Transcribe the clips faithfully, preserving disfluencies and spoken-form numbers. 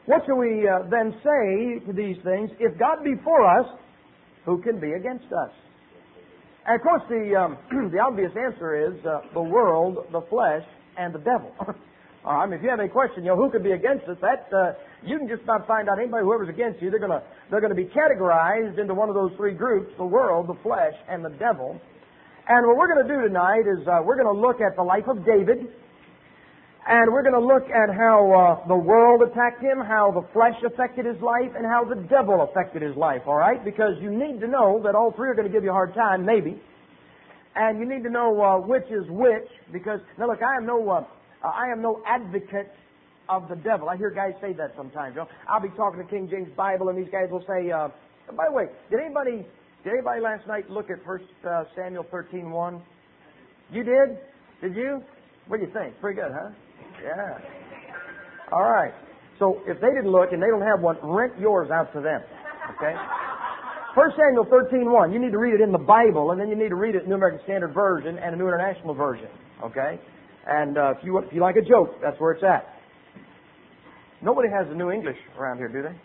what shall we uh, then say to these things? If God be for us, who can be against us? And of course, the um, the obvious answer is uh, the world, the flesh, and the devil. All right, I mean, if you have any question, you know, who could be against us? That uh, you can just about find out anybody, whoever's against you. They're gonna they're gonna be categorized into one of those three groups: the world, the flesh, and the devil. And what we're going to do tonight is uh, we're going to look at the life of David, and we're going to look at how uh, the world attacked him, how the flesh affected his life, and how the devil affected his life. All right, because you need to know that all three are going to give you a hard time, maybe, and you need to know uh, which is which. Because now, look, I am no uh, Uh, I am no advocate of the devil. I hear guys say that sometimes. You know? I'll be talking to King James Bible, and these guys will say, uh, by the way, did anybody did anybody last night look at First uh, Samuel thirteen one? You did? Did you? What do you think? Pretty good, huh? Yeah. All right. So if they didn't look and they don't have one, rent yours out to them. Okay? First Samuel thirteen one. You need to read it in the Bible, and then you need to read it in the New American Standard Version and a New International Version. Okay? And uh, if you if you like a joke, that's where it's at. Nobody has the New English around here, do they?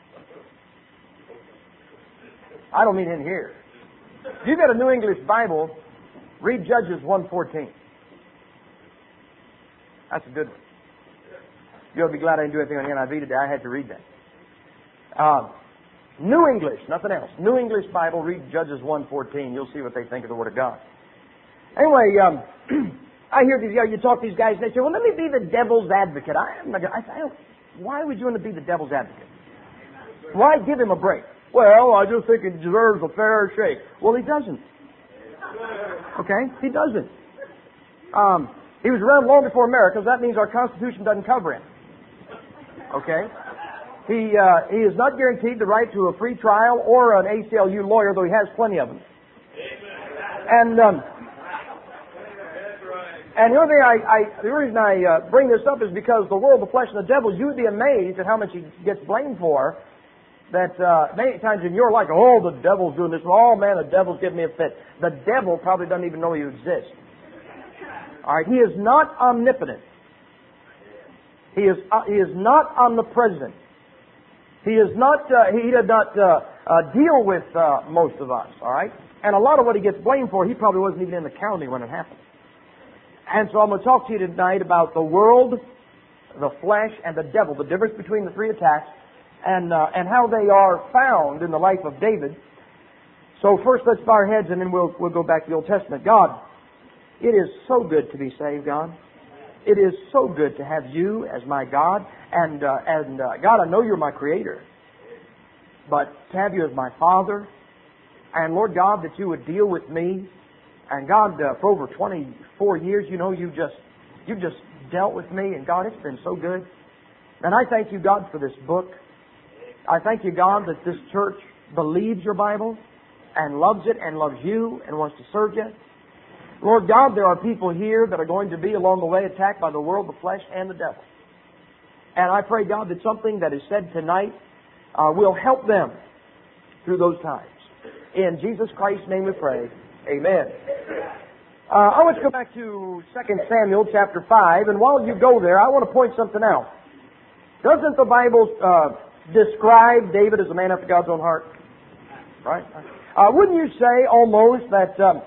I don't mean in here. If you've got a New English Bible, read Judges one fourteen. That's a good one. You'll be glad I didn't do anything on the N I V today. I had to read that. Uh, New English, nothing else. New English Bible, read Judges one fourteen. You'll see what they think of the Word of God. Anyway, um... I hear these guys, you talk to these guys, and they say, well, let me be the devil's advocate. I am not, I, I don't, why would you want to be the devil's advocate? Why give him a break? Well, I just think he deserves a fair shake. Well, he doesn't. Okay? He doesn't. Um, he was around long before America, so that means our Constitution doesn't cover him. Okay? He, uh, he is not guaranteed the right to a free trial or an A C L U lawyer, though he has plenty of them. And, um, And the only thing I, I the reason I uh, bring this up is because the world, the flesh, and the devil, you would be amazed at how much he gets blamed for. That uh, many times in your life, oh, the devil's doing this. Oh, man, the devil's giving me a fit. The devil probably doesn't even know you exist. All right, he is not omnipotent. He is uh, he is not omnipresent. He is not. Uh, he does not uh, uh, deal with uh, most of us. All right, and a lot of what he gets blamed for, he probably wasn't even in the county when it happened. And so I'm going to talk to you tonight about the world, the flesh, and the devil, the difference between the three attacks, and uh, and how they are found in the life of David. So first, let's bow our heads, and then we'll we'll go back to the Old Testament. God, it is so good to be saved, God. It is so good to have you as my God, and uh, and uh, God, I know you're my Creator, but to have you as my Father, and Lord God, that you would deal with me. And God, uh, for over twenty-four years, you know, you just you just dealt with me. And God, it's been so good. And I thank you, God, for this book. I thank you, God, that this church believes your Bible and loves it and loves you and wants to serve you. Lord God, there are people here that are going to be along the way attacked by the world, the flesh, and the devil. And I pray, God, that something that is said tonight uh, will help them through those times. In Jesus Christ's name we pray. Amen. Uh, I want to go back to Second Samuel chapter five, and while you go there, I want to point something out. Doesn't the Bible uh, describe David as a man after God's own heart? Right? Uh, wouldn't you say almost that um,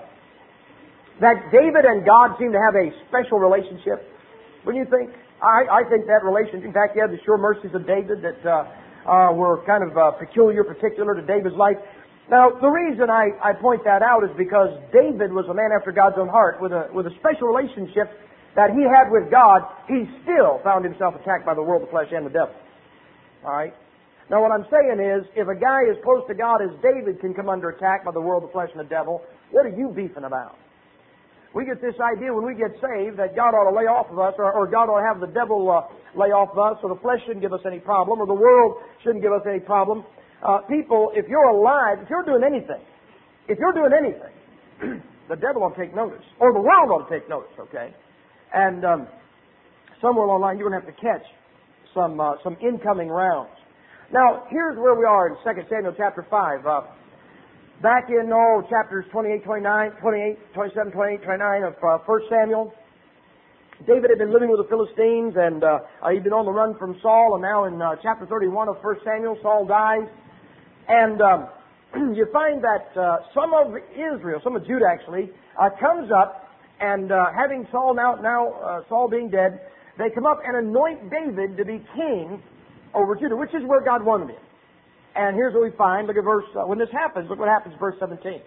that David and God seem to have a special relationship? Wouldn't you think? I, I think that relationship, in fact, he had the sure mercies of David that uh, uh, were kind of uh, peculiar, particular to David's life. Now, the reason I, I point that out is because David was a man after God's own heart with a with a special relationship that he had with God. He still found himself attacked by the world, the flesh, and the devil. All right? Now, what I'm saying is, if a guy as close to God as David can come under attack by the world, the flesh, and the devil, what are you beefing about? We get this idea when we get saved that God ought to lay off of us, or, or God ought to have the devil uh, lay off of us, or the flesh shouldn't give us any problem, or the world shouldn't give us any problem. Uh, people, if you're alive, if you're doing anything, if you're doing anything, the devil will take notice, or the world will take notice, okay? And um, somewhere along the line, you're going to have to catch some uh, some incoming rounds. Now, here's where we are in Second Samuel chapter five. Uh, back in, oh, chapters twenty-eight, twenty-nine, twenty-eight, twenty-seven, twenty-eight, twenty-nine of uh, First Samuel, David had been living with the Philistines, and uh, he'd been on the run from Saul, and now in uh, chapter thirty-one of First Samuel, Saul dies. And um, you find that uh, some of Israel, some of Judah actually, uh, comes up, and uh, having Saul now, now uh, Saul being dead, they come up and anoint David to be king over Judah, which is where God wanted him. And here's what we find. Look at verse, uh, when this happens, look what happens, verse seventeen.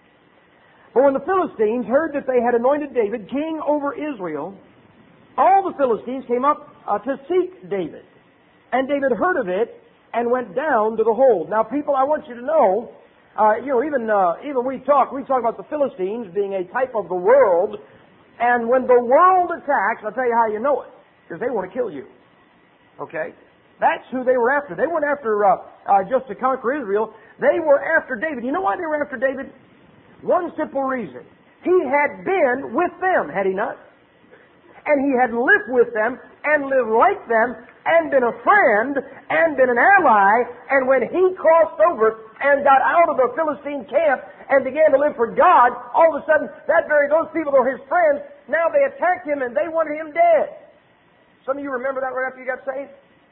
But when the Philistines heard that they had anointed David king over Israel, all the Philistines came up uh, to seek David. And David heard of it and went down to the hold. Now, people, I want you to know, uh, you know, even uh, even we talk, we talk about the Philistines being a type of the world. And when the world attacks, I'll tell you how you know it, because they want to kill you. Okay? That's who they were after. They weren't after uh, uh, just to conquer Israel. They were after David. You know why they were after David? One simple reason. He had been with them, had he not? And he had lived with them and lived like them and been a friend and been an ally. And when he crossed over and got out of the Philistine camp and began to live for God, all of a sudden, that very those people were his friends. Now they attacked him and they wanted him dead. Some of you remember that right after you got saved?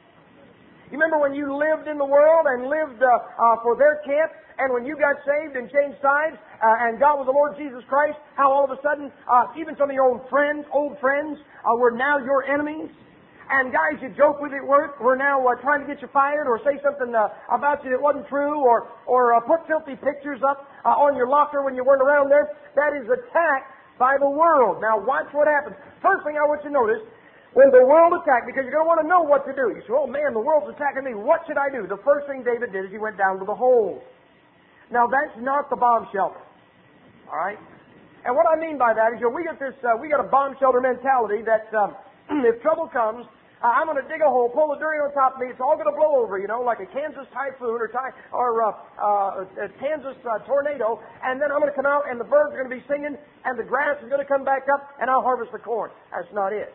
You remember when you lived in the world and lived uh, uh, for their camp, and when you got saved and changed sides uh, and got with the Lord Jesus Christ, how all of a sudden, uh, even some of your own friends, old friends, uh, were now your enemies? And guys you joke with at work were now uh, trying to get you fired or say something uh, about you that wasn't true, or, or uh, put filthy pictures up uh, on your locker when you weren't around there. That is attack by the world. Now watch what happens. First thing I want you to notice, when the world attacked, because you're going to want to know what to do. You say, oh man, the world's attacking me. What should I do? The first thing David did is he went down to the hole. Now that's not the bomb shelter. All right? And what I mean by that is, you know, we get this, uh, we got a bomb shelter mentality that um, if trouble comes, uh, I'm going to dig a hole, pull the dirt on top of me, it's all going to blow over, you know, like a Kansas typhoon or, ty- or uh, uh, a Kansas uh, tornado, and then I'm going to come out and the birds are going to be singing and the grass is going to come back up and I'll harvest the corn. That's not it.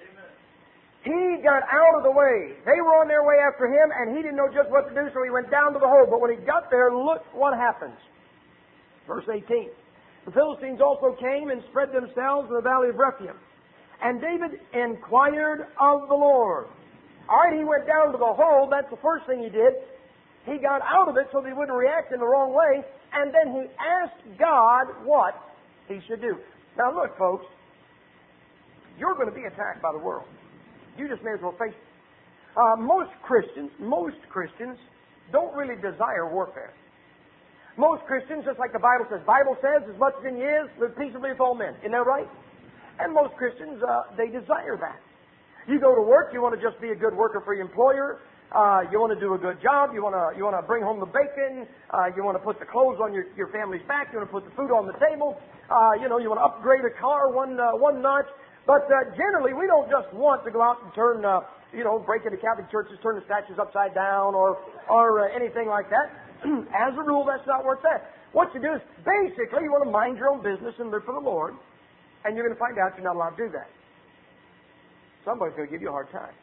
He got out of the way. They were on their way after him, and he didn't know just what to do, so he went down to the hole. But when he got there, look what happens. Verse eighteen. The Philistines also came and spread themselves in the valley of Rephaim. And David inquired of the Lord. All right, he went down to the hole. That's the first thing he did. He got out of it so that he wouldn't react in the wrong way. And then he asked God what he should do. Now look, folks. You're going to be attacked by the world. You just may as well face it. Uh, most Christians, most Christians don't really desire warfare. Most Christians, just like the Bible says, Bible says, as much as in you is, live peaceably with all men. Isn't that right? And most Christians, uh, they desire that. You go to work, you want to just be a good worker for your employer. Uh, you want to do a good job. You want to you want to bring home the bacon. Uh, you want to put the clothes on your, your family's back. You want to put the food on the table. Uh, you know, you want to upgrade a car one uh, one notch. But uh, generally, we don't just want to go out and turn, uh, you know, break into Catholic churches, turn the statues upside down, or or uh, anything like that. As a rule, that's not where it's at. What you do is, basically, you want to mind your own business and live for the Lord, and you're going to find out you're not allowed to do that. Somebody's going to give you a hard time.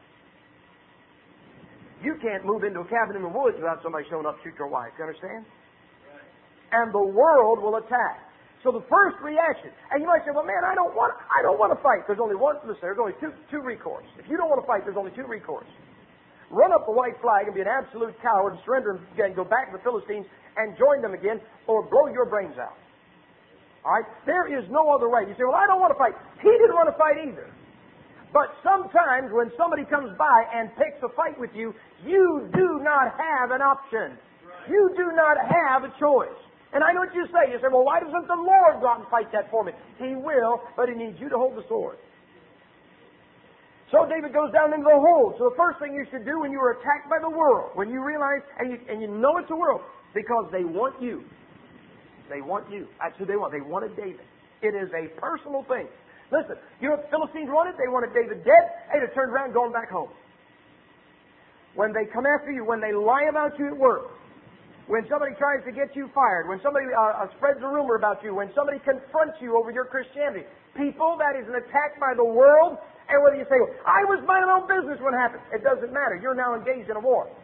You can't move into a cabin in the woods without somebody showing up to shoot your wife. You understand? Right. And the world will attack. So the first reaction, and you might say, well, man, I don't want, I don't want to fight. There's only one, listen, there's only two, two recourse. If you don't want to fight, there's only two recourse. Run up the white flag and be an absolute coward and surrender and go back to the Philistines and join them again, or blow your brains out. All right? There is no other way. You say, well, I don't want to fight. He didn't want to fight either. But sometimes when somebody comes by and picks a fight with you, you do not have an option. You do not have a choice. And I know what you say. You say, well, why doesn't the Lord go out and fight that for me? He will, but He needs you to hold the sword. So David goes down into the hole. So the first thing you should do when you are attacked by the world, when you realize, and you, and you know it's a world, because they want you. They want you. That's who they want. They wanted David. It is a personal thing. Listen, you know what the Philistines wanted? They wanted David dead. They'd have turned around and gone back home. When they come after you, when they lie about you at work, when somebody tries to get you fired, when somebody uh, uh, spreads a rumor about you, when somebody confronts you over your Christianity, people, that is an attack by the world. And whether you say, well, I was minding my own business when it happened, it doesn't matter. You're now engaged in a war.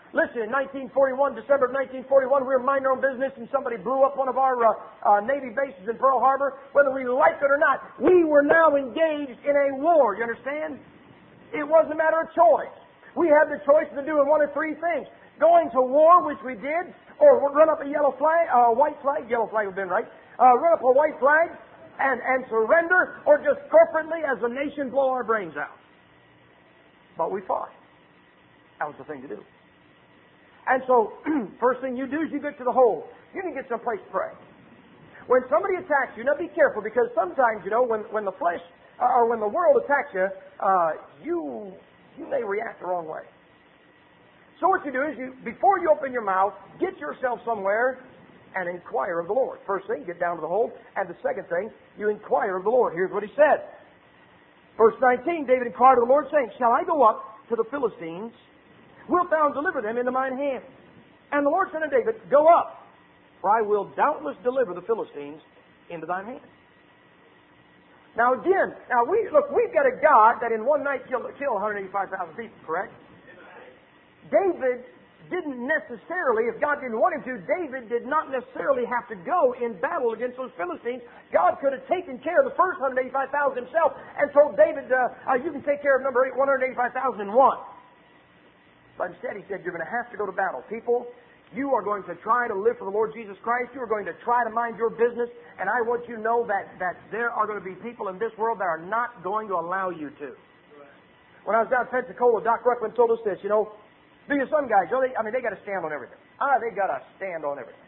Listen, in nineteen forty-one, December of nineteen forty-one, we were minding our own business and somebody blew up one of our uh, uh, Navy bases in Pearl Harbor. Whether we liked it or not, we were now engaged in a war. You understand? It wasn't a matter of choice. We had the choice of doing one of three things. Going to war, which we did, or run up a yellow flag, a uh, white flag, yellow flag would have been right, uh, run up a white flag and, and surrender, or just corporately as a nation blow our brains out. But we fought. That was the thing to do. And so, first thing you do is you get to the hole. You need to get someplace to pray. When somebody attacks you, now be careful, because sometimes, you know, when, when the flesh, uh, or when the world attacks you, uh, you, you may react the wrong way. So what you do is, you, before you open your mouth, get yourself somewhere and inquire of the Lord. First thing, get down to the hole. And the second thing, you inquire of the Lord. Here's what he said. Verse nineteen, David inquired of the Lord, saying, Shall I go up to the Philistines? Wilt thou deliver them into mine hand? And the Lord said to David, Go up, for I will doubtless deliver the Philistines into thine hand. Now again, now we look, we've got a God that in one night killed, killed one hundred eighty-five thousand people, correct? David didn't necessarily, if God didn't want him to, David did not necessarily have to go in battle against those Philistines. God could have taken care of the first one hundred eighty-five thousand himself and told David, uh, uh, you can take care of number one hundred eighty-five thousand in one. But instead he said, you're going to have to go to battle. People, you are going to try to live for the Lord Jesus Christ. You are going to try to mind your business. And I want you to know that, that there are going to be people in this world that are not going to allow you to. When I was down in Pensacola, Doc Ruckman told us this, you know, do you some guys, you know, they, I mean, they got to stand on everything. Ah, they got to stand on everything.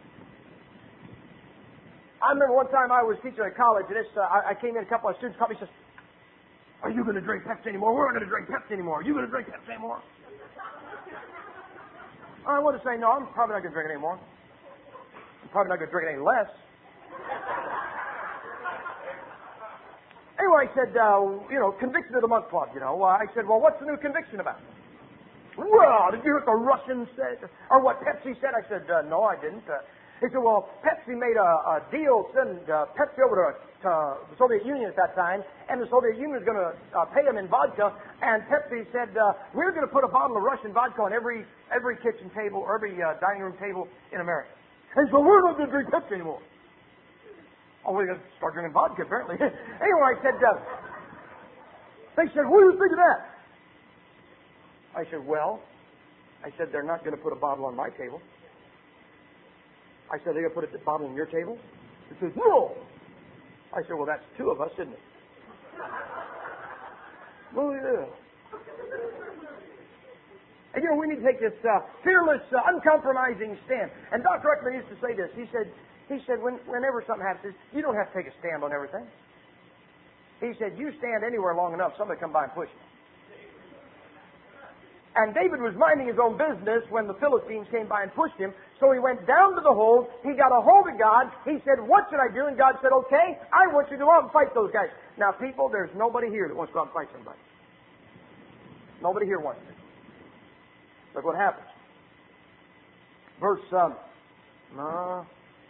I remember one time I was teaching at college, and this, uh, I, I came in, a couple of students called me and says, are you going to drink Pepsi anymore? We're not going to drink Pepsi anymore. Are you going to drink Pepsi anymore? I want to say, no, I'm probably not going to drink it anymore. I'm probably not going to drink it any less. Anyway, I said, uh, you know, Conviction of the Month Club, you know. Uh, I said, well, what's the new conviction about? Well, did you hear what the Russians said? Or what Pepsi said? I said, uh, no, I didn't. Uh, he said, well, Pepsi made a, a deal, send uh, Pepsi over to, to the Soviet Union at that time, and the Soviet Union was going to uh, pay them in vodka, and Pepsi said, uh, we're going to put a bottle of Russian vodka on every every kitchen table, or every uh, dining room table in America. And so we're not going to drink Pepsi anymore. Oh, we're going to start drinking vodka, apparently. Anyway, I said, uh, they said, what do you think of that? I said, well, I said, they're not going to put a bottle on my table. I said, they're going to put a bottle on your table? He says, no. I said, well, that's two of us, isn't it? Well, yeah. And, you know, we need to take this uh, fearless, uh, uncompromising stand. And Doctor Ruckman used to say this. He said, he said, when, whenever something happens, you don't have to take a stand on everything. He said, you stand anywhere long enough, somebody come by and push you. And David was minding his own business when the Philistines came by and pushed him. So he went down to the hole. He got a hold of God. He said, what should I do? And God said, okay, I want you to go out and fight those guys. Now, people, there's nobody here that wants to go out and fight somebody. Nobody here wants to. Look what happens. Verse um, uh,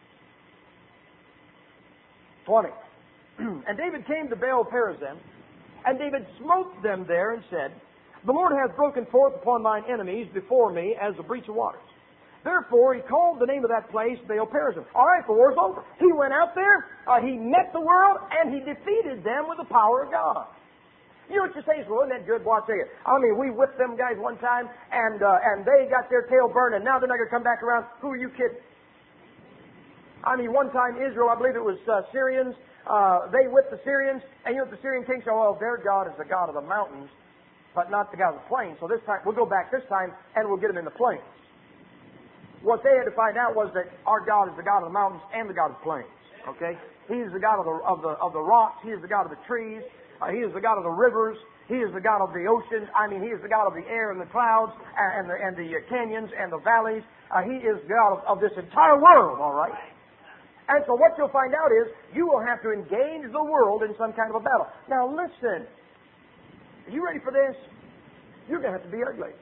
twenty. And David came to Baal Perazim, and David smote them there and said, the Lord hath broken forth upon mine enemies before me as a breach of waters. Therefore, he called the name of that place Baal Perazim. All right, the war's over. He went out there, uh, he met the world, and he defeated them with the power of God. You know what you say is, well, isn't that good? Well, I'll tell you. I mean, we whipped them guys one time, and uh, and they got their tail burned, and now they're not going to come back around. Who are you kidding? I mean, one time Israel, I believe it was uh, Syrians, uh, they whipped the Syrians, and you know what the Syrian king said? Well, their God is the God of the mountains, but not the God of the plains. So this time, we'll go back this time, and we'll get them in the plains. What they had to find out was that our God is the God of the mountains and the God of the plains. Okay? He is the God of the of the of the rocks. He is the God of the trees. Uh, he is the God of the rivers. He is the God of the oceans. I mean, He is the God of the air and the clouds and the and the canyons and the valleys. Uh, he is the God of, of this entire world. All right. And so what you'll find out is you will have to engage the world in some kind of a battle. Now listen. Are you ready for this? You're going to have to be ugly.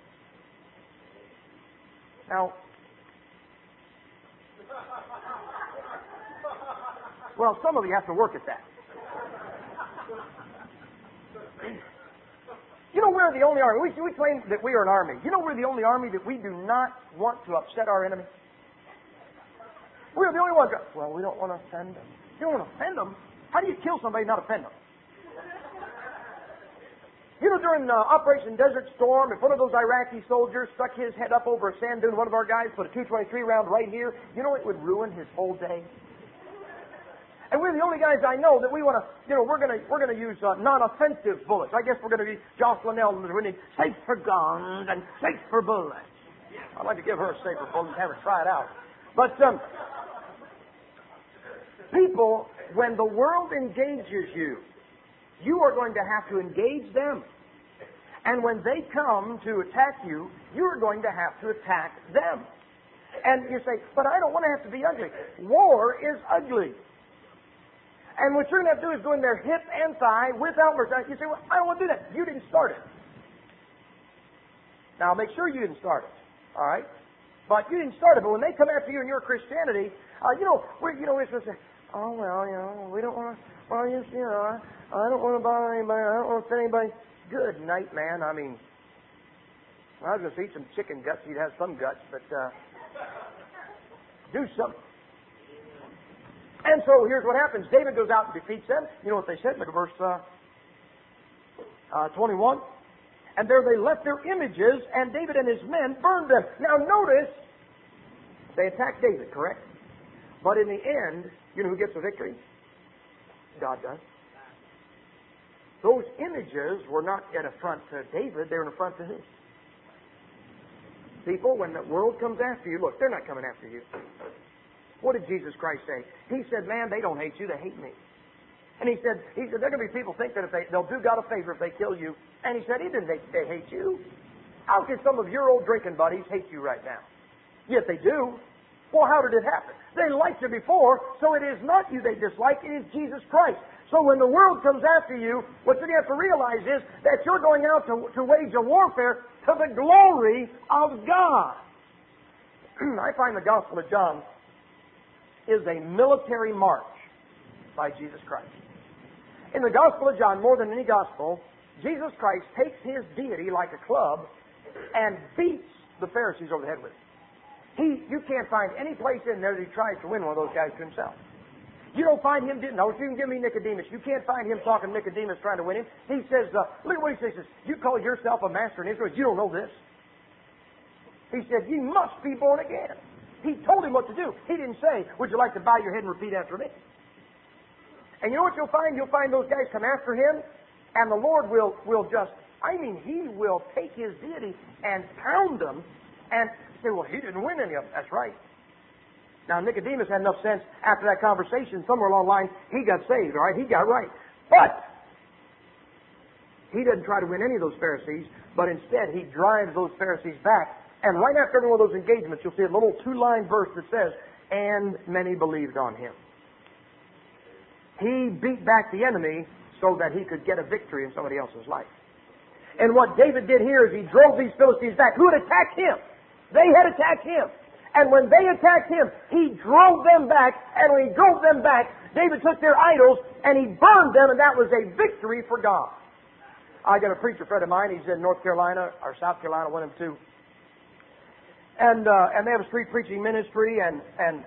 Now, well, some of you have to work at that. You know, we're the only army. We, we claim that we are an army. You know, we're the only army that we do not want to upset our enemy. We're the only ones. Well, we don't want to offend them. You don't want to offend them? How do you kill somebody and not offend them? You know, during uh, Operation Desert Storm, if one of those Iraqi soldiers stuck his head up over a sand dune, one of our guys put a two twenty-three round right here, you know it would ruin his whole day. And we're the only guys I know that we want to, you know, we're going to we're going to use uh, non-offensive bullets. I guess we're going to be Jocelyn Elton, we need safe for guns and safe for bullets. I'd like to give her a safer bullet and have her try it out. But um, people, when the world engages you, you are going to have to engage them. And when they come to attack you, you're going to have to attack them. And you say, but I don't want to have to be ugly. War is ugly. And what you're going to have to do is go in there hip and thigh with outward. You say, well, I don't want to do that. You didn't start it. Now, make sure you didn't start it. All right? But you didn't start it. But when they come after you in your Christianity, uh, you know, we're, you know, we're supposed to say, oh, well, you know, we don't want to, well, you, you know, I, I don't want to bother anybody. I don't want to offend anybody. Good night, man. I mean, well, I was going to eat some chicken guts. He'd have some guts, but uh, do something. And so here's what happens. David goes out and defeats them. You know what they said? Look at verse uh, uh, twenty-one. And there they left their images, and David and his men burned them. Now notice, they attacked David, correct? But in the end, you know who gets the victory? God does. Those images were not an affront to David, they were an affront to who? People, when the world comes after you, look, they're not coming after you. What did Jesus Christ say? He said, man, they don't hate you, they hate me. And he said, he said, there are going to be people think that if they, they'll do God a favor if they kill you. And he said, he didn't they, they hate you. How can some of your old drinking buddies hate you right now? Yet they do. Well, how did it happen? They liked you before, so it is not you they dislike, it is Jesus Christ. So when the world comes after you, what you have to realize is that you're going out to, to wage a warfare to the glory of God. I find the Gospel of John is a military march by Jesus Christ. In the Gospel of John, more than any gospel, Jesus Christ takes his deity like a club and beats the Pharisees over the head with it. He, you can't find any place in there that he tries to win one of those guys to himself. You don't find him, no, you can give me Nicodemus. You can't find him talking to Nicodemus trying to win him. He says, uh, look at what he says. He says, you call yourself a master in Israel. You don't know this. He said, you must be born again. He told him what to do. He didn't say, would you like to bow your head and repeat after me? And you know what you'll find? You'll find those guys come after him, and the Lord will, will just, I mean, he will take his deity and pound them and say, well, he didn't win any of them. That's right. Now, Nicodemus had enough sense after that conversation, somewhere along the line, he got saved, all right? He got right. But he doesn't try to win any of those Pharisees, but instead he drives those Pharisees back. And right after every one of those engagements, you'll see a little two-line verse that says, and many believed on him. He beat back the enemy so that he could get a victory in somebody else's life. And what David did here is he drove these Philistines back. Who had attacked him? They had attacked him. And when they attacked him, he drove them back. And when he drove them back, David took their idols and he burned them, and that was a victory for God. I got a preacher friend of mine. He's in North Carolina or South Carolina, one of them two. And uh, and they have a street preaching ministry, and and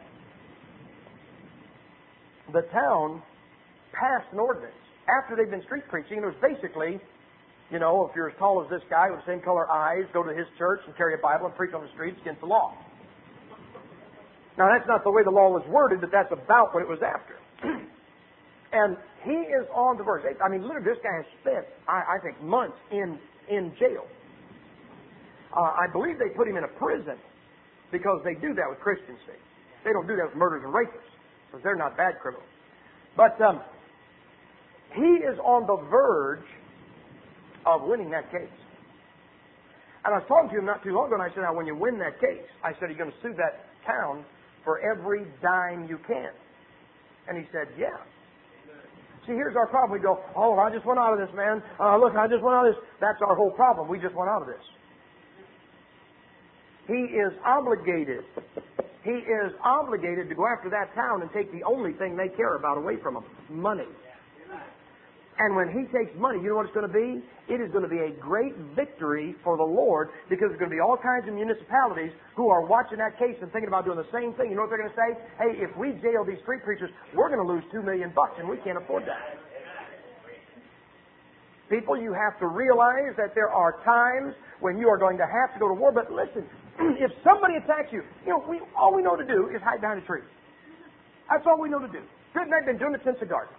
the town passed an ordinance after they'd been street preaching. It was basically, you know, if you're as tall as this guy with the same color eyes, go to his church and carry a Bible and preach on the streets against the law. Now, that's not the way the law was worded, but that's about what it was after. And he is on the verge. I mean, literally, this guy has spent, I, I think, months in, in jail. Uh, I believe they put him in a prison because they do that with Christians. See. They don't do that with murderers and rapists because they're not bad criminals. But um, he is on the verge of winning that case. And I was talking to him not too long ago, and I said, now, when you win that case, I said, are you going to sue that town for every dime you can? And he said, yeah. See, here's our problem. We go, oh, I just went out of this, man. Uh, look, I just went out of this. That's our whole problem. We just went out of this. He is obligated. He is obligated to go after that town and take the only thing they care about away from them, money. And when He takes money, you know what it's going to be? It is going to be a great victory for the Lord, because there's going to be all kinds of municipalities who are watching that case and thinking about doing the same thing. You know what they're going to say? Hey, if we jail these street preachers, we're going to lose two million bucks, and we can't afford that. People, you have to realize that there are times when you are going to have to go to war. But listen, if somebody attacks you, you know, we, all we know to do is hide behind a tree. That's all we know to do. Good, and I've been doing it since the garden.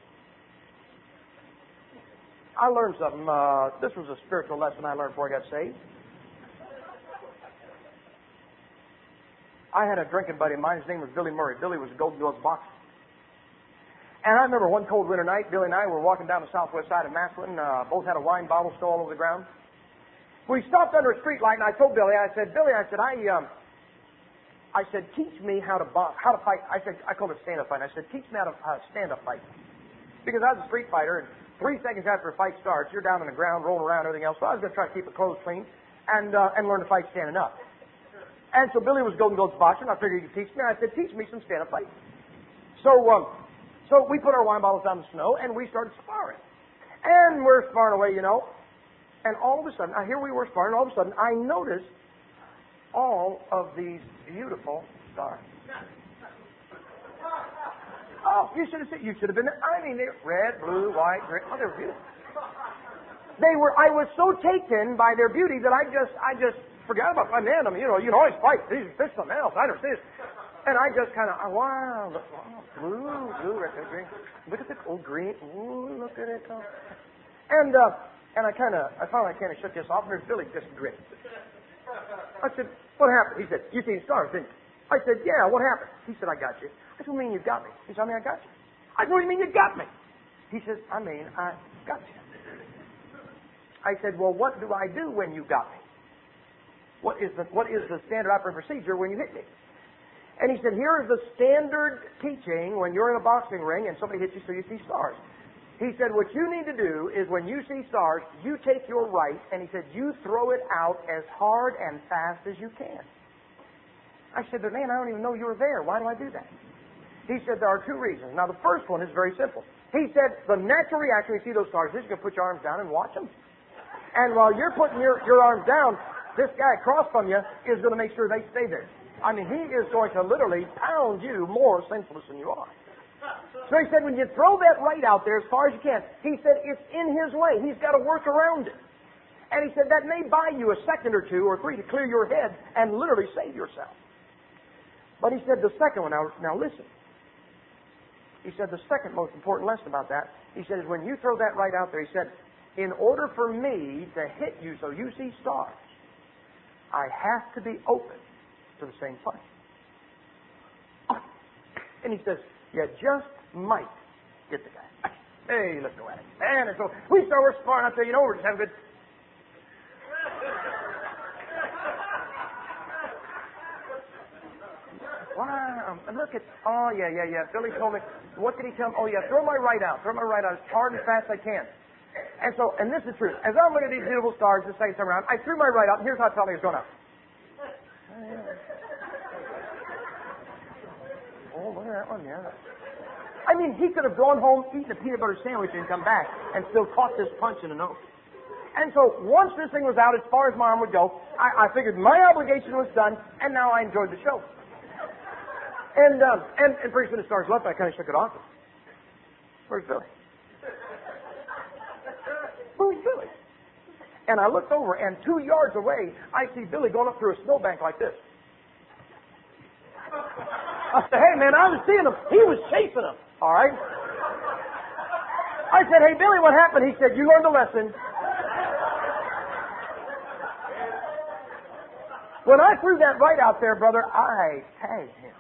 I learned something. Uh, this was a spiritual lesson I learned before I got saved. I had a drinking buddy of mine. His name was Billy Murray. Billy was a Golden Girls boxer. And I remember one cold winter night, Billy and I were walking down the southwest side of Massillon. Uh, both had a wine bottle still all over the ground. We stopped under a street light, and I told Billy, I said, Billy, I said, I, um, I said, teach me how to box, how to fight. I said, I called it stand-up fight. I said, teach me how to uh, stand-up fight, because I was a street fighter, and three seconds after a fight starts, you're down on the ground, rolling around, everything else. So I was going to try to keep the clothes clean and uh, and learn to fight standing up. And so Billy was Golden Goats boxer, and I figured he could teach me. I said, teach me some stand-up fight. So. Um, So we put our wine bottles down in the snow, and we started sparring. And we're sparring away, you know. And all of a sudden, now here we were sparring, and all of a sudden I noticed all of these beautiful stars. Oh, you should have seen, you should have been there. I mean, they're red, blue, white, green. Oh, they were beautiful. They were, I was so taken by their beauty that I just, I just forgot about my man. I mean, you know, you can always fight. These are something else. I never see this. And I just kind of, oh, wow, look, wow, blue, blue, red, red, green. Look at the old green. Ooh, look at it. Oh. And uh, and I kind of, I finally kind of shook this off, and there's Billy just grinned. I said, what happened? He said, you seen stars, didn't you? I said, yeah, what happened? He said, I got you. I said, what do you mean you got me? He said, I mean, I got you. I said, what do you mean you got me? He said, I mean, I got you. I said, well, what do I do when you got me? What is the, what is the standard operating procedure when you hit me? And he said, here is the standard teaching when you're in a boxing ring and somebody hits you so you see stars. He said, what you need to do is when you see stars, you take your right, and he said, you throw it out as hard and fast as you can. I said, but man, I don't even know you were there. Why do I do that? He said, there are two reasons. Now, the first one is very simple. He said, the natural reaction when you see those stars is you're going to put your arms down and watch them. And while you're putting your, your arms down, this guy across from you is going to make sure they stay there. I mean, he is going to literally pound you more senseless than you are. So he said, when you throw that right out there as far as you can, he said, it's in his way. He's got to work around it. And he said, that may buy you a second or two or three to clear your head and literally save yourself. But he said, the second one, now, now listen. He said, the second most important lesson about that, he said, is when you throw that right out there, he said, in order for me to hit you so you see stars, I have to be open to the same punch. And he says, you just might get the guy. Hey, let's go at it. And so we start, we're sparring out there, you know, we're just having good. Wow, and look at, oh yeah, yeah, yeah. Billy told me, what did he tell me? Oh yeah, throw my right out, throw my right out as hard and fast as I can. And so, and this is true. As I'm looking at these beautiful stars the second time around, I threw my right out, and here's how I felt it was going out. Oh, look at that one, yeah. I mean, he could have gone home, eaten a peanut butter sandwich, and come back and still caught this punch in the nose. And so, once this thing was out, as far as my arm would go, I, I figured my obligation was done, and now I enjoyed the show. And um, and, and pretty soon the stars left, I kind of shook it off. Where's Billy? Where's Billy? And I looked over, and two yards away, I see Billy going up through a snowbank like this. I said, hey, man, I was seeing him. He was chasing him. All right? I said, hey, Billy, what happened? He said, you learned a lesson. When I threw that right out there, brother, I tagged him.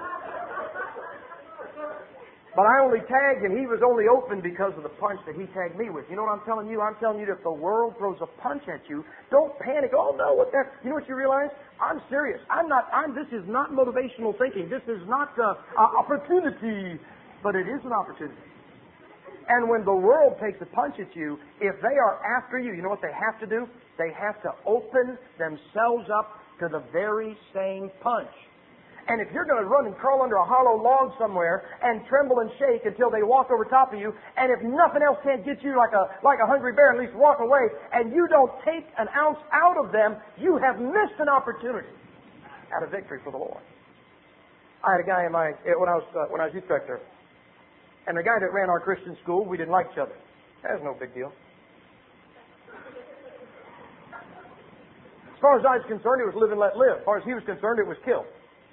But I only tagged, and he was only open because of the punch that he tagged me with. You know what I'm telling you? I'm telling you that if the world throws a punch at you, don't panic. Oh, no, what that? You know what you realize? I'm serious. I'm not, I'm, this is not motivational thinking. This is not uh, uh, opportunity, but it is an opportunity. And when the world takes a punch at you, if they are after you, you know what they have to do? They have to open themselves up to the very same punch. And if you're going to run and crawl under a hollow log somewhere and tremble and shake until they walk over top of you, and if nothing else can't get you like a like a hungry bear, at least walk away, and you don't take an ounce out of them, you have missed an opportunity at a victory for the Lord. I had a guy in my when I was uh, when I was youth director, and the guy that ran our Christian school, we didn't like each other. That was no big deal. As far as I was concerned, it was live and let live. As far as he was concerned, it was kill.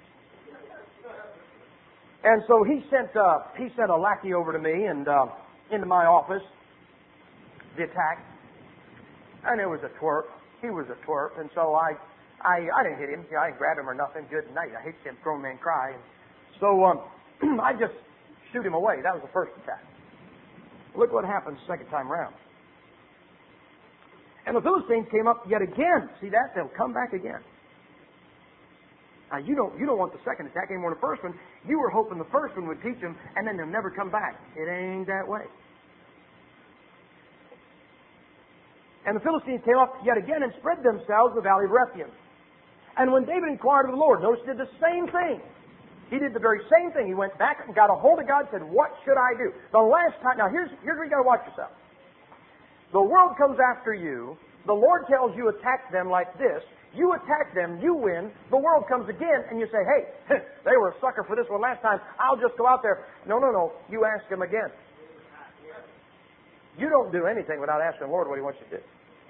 And so he sent uh, he sent a lackey over to me and uh, into my office, the attack, and it was a twerp. He was a twerp, and so I I, I didn't hit him. I didn't grab him or nothing. Good night. I hate seeing grown men cry. And so um, I just shoot him away. That was the first attack. Look what happened the second time round. And the Philistines came up yet again. See that? They'll come back again. Now, you don't, you don't want the second attack any more than the first one. You were hoping the first one would teach them, and then they'll never come back. It ain't that way. And the Philistines came up yet again and spread themselves in the valley of Rephaim. And when David inquired of the Lord, notice he did the same thing. He did the very same thing. He went back and got a hold of God and said, what should I do? The last time, now here's, here's where you got to watch yourself. The world comes after you. The Lord tells you attack them like this. You attack them, you win. The world comes again, and you say, hey, they were a sucker for this one last time. I'll just go out there. No, no, no. You ask him again. You don't do anything without asking the Lord what he wants you to do.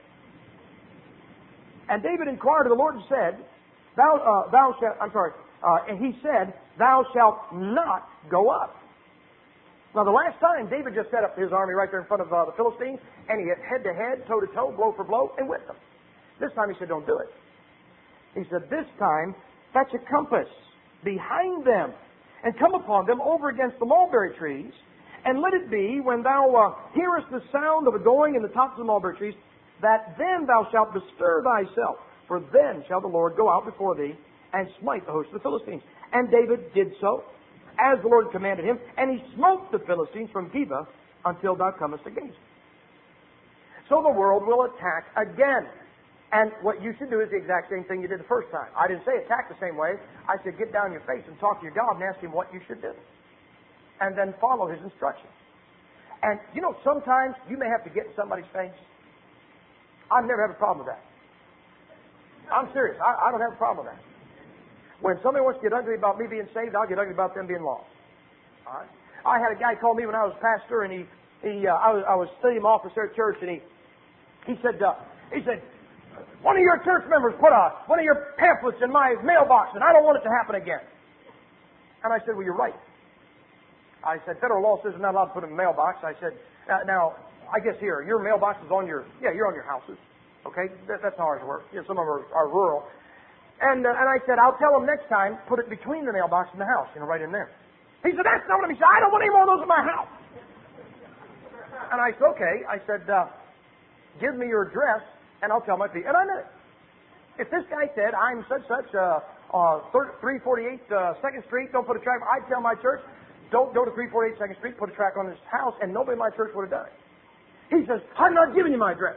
And David inquired of the Lord and said, Thou, uh, thou shalt, I'm sorry, uh, and he said, Thou shalt not go up. Now, the last time, David just set up his army right there in front of uh, the Philistines, and he hit head-to-head, toe-to-toe, blow for blow, and whipped them. This time he said, don't do it. He said, this time, fetch a compass behind them and come upon them over against the mulberry trees. And let it be, when thou uh, hearest the sound of a going in the tops of the mulberry trees, that then thou shalt bestir thyself. For then shall the Lord go out before thee and smite the host of the Philistines. And David did so, as the Lord commanded him. And he smote the Philistines from Geba until thou comest against them. So the world will attack again. And what you should do is the exact same thing you did the first time. I didn't say attack the same way. I said get down on your face and talk to your God and ask him what you should do. And then follow his instructions. And, you know, sometimes you may have to get in somebody's face. I've never had a problem with that. I'm serious. I, I don't have a problem with that. When somebody wants to get ugly about me being saved, I'll get ugly about them being lost. All right? I had a guy call me when I was pastor, and he, he uh, I was, I was studying office there at church, and he, he said, uh, he said, one of your church members put a, one of your pamphlets in my mailbox, and I don't want it to happen again. And I said, well, you're right. I said, federal law says I'm not allowed to put them in the mailbox. I said, uh, now, I guess here, your mailbox is on your, yeah, you're on your houses. Okay? That, that's how ours work. You know, some of them are, are rural. And, uh, and I said, I'll tell them next time, put it between the mailbox and the house, you know, right in there. He said, that's not what I mean. He said, I don't want any more of those in my house. And I said, okay. I said, uh, give me your address, and I'll tell my people. And I meant it. If this guy said, I'm such, such, uh, uh, three forty-eight uh, second Street, don't put a track, I'd tell my church, don't go to three forty-eight second Street, put a track on his house, and nobody in my church would have done it. He says, I'm not giving you my address.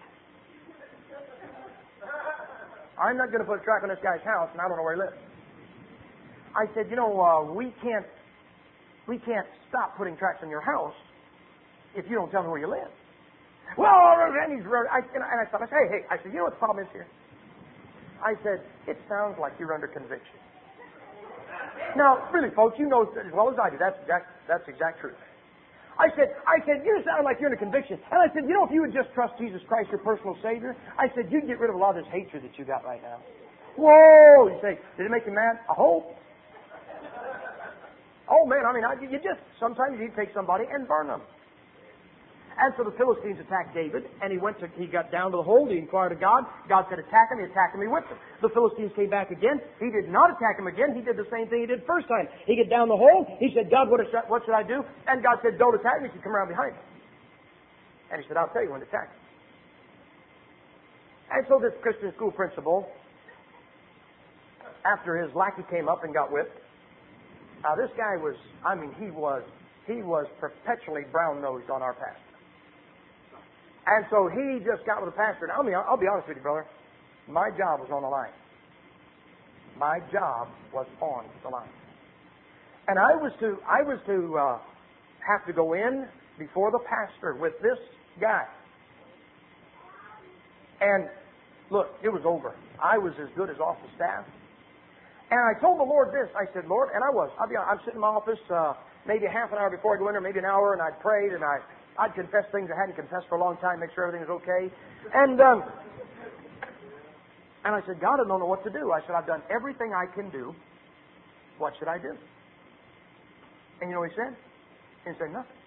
I'm not going to put a track on this guy's house, and I don't know where he lives. I said, you know, uh, we can't, we can't stop putting tracks on your house if you don't tell me where you live. Well, and he's, I, and I thought, I said, hey, hey, I said, you know what the problem is here? I said, it sounds like you're under conviction. Now, really, folks, you know as well as I do, that's exact, that's exact truth. I said, I said, you sound like you're in a conviction. And I said, you know, if you would just trust Jesus Christ, your personal Savior, I said, you'd get rid of a lot of this hatred that you got right now. Whoa! You say, did it make you mad? I hope. Oh, man, I mean, I, you just, sometimes you take somebody and burn them. And so the Philistines attacked David, and he went to, he got down to the hole, he inquired of God. God said, attack him, he attacked him, he whipped him. The Philistines came back again. He did not attack him again. He did the same thing he did first time. He got down the hole, he said, God, what, is, what should I do? And God said, don't attack me, he said, come around behind me. And he said, I'll tell you when to attack me. And so this Christian school principal, after his lackey came up and got whipped, uh, this guy was, I mean, he was, he was perpetually brown-nosed on our pastor. And so he just got with the pastor. And I mean, I'll be honest with you, brother. My job was on the line. My job was on the line. And I was to, I was to uh, have to go in before the pastor with this guy. And look, it was over. I was as good as off the staff. And I told the Lord this. I said, Lord, and I was. I'll be honest, I'm sitting in my office uh, maybe half an hour before I go in there, maybe an hour, and I'd prayed, and I, I'd confessed things I hadn't confessed for a long time, make sure everything was okay. And um, and I said, God, I don't know what to do. I said, I've done everything I can do. What should I do? And you know what he said? He didn't say nothing.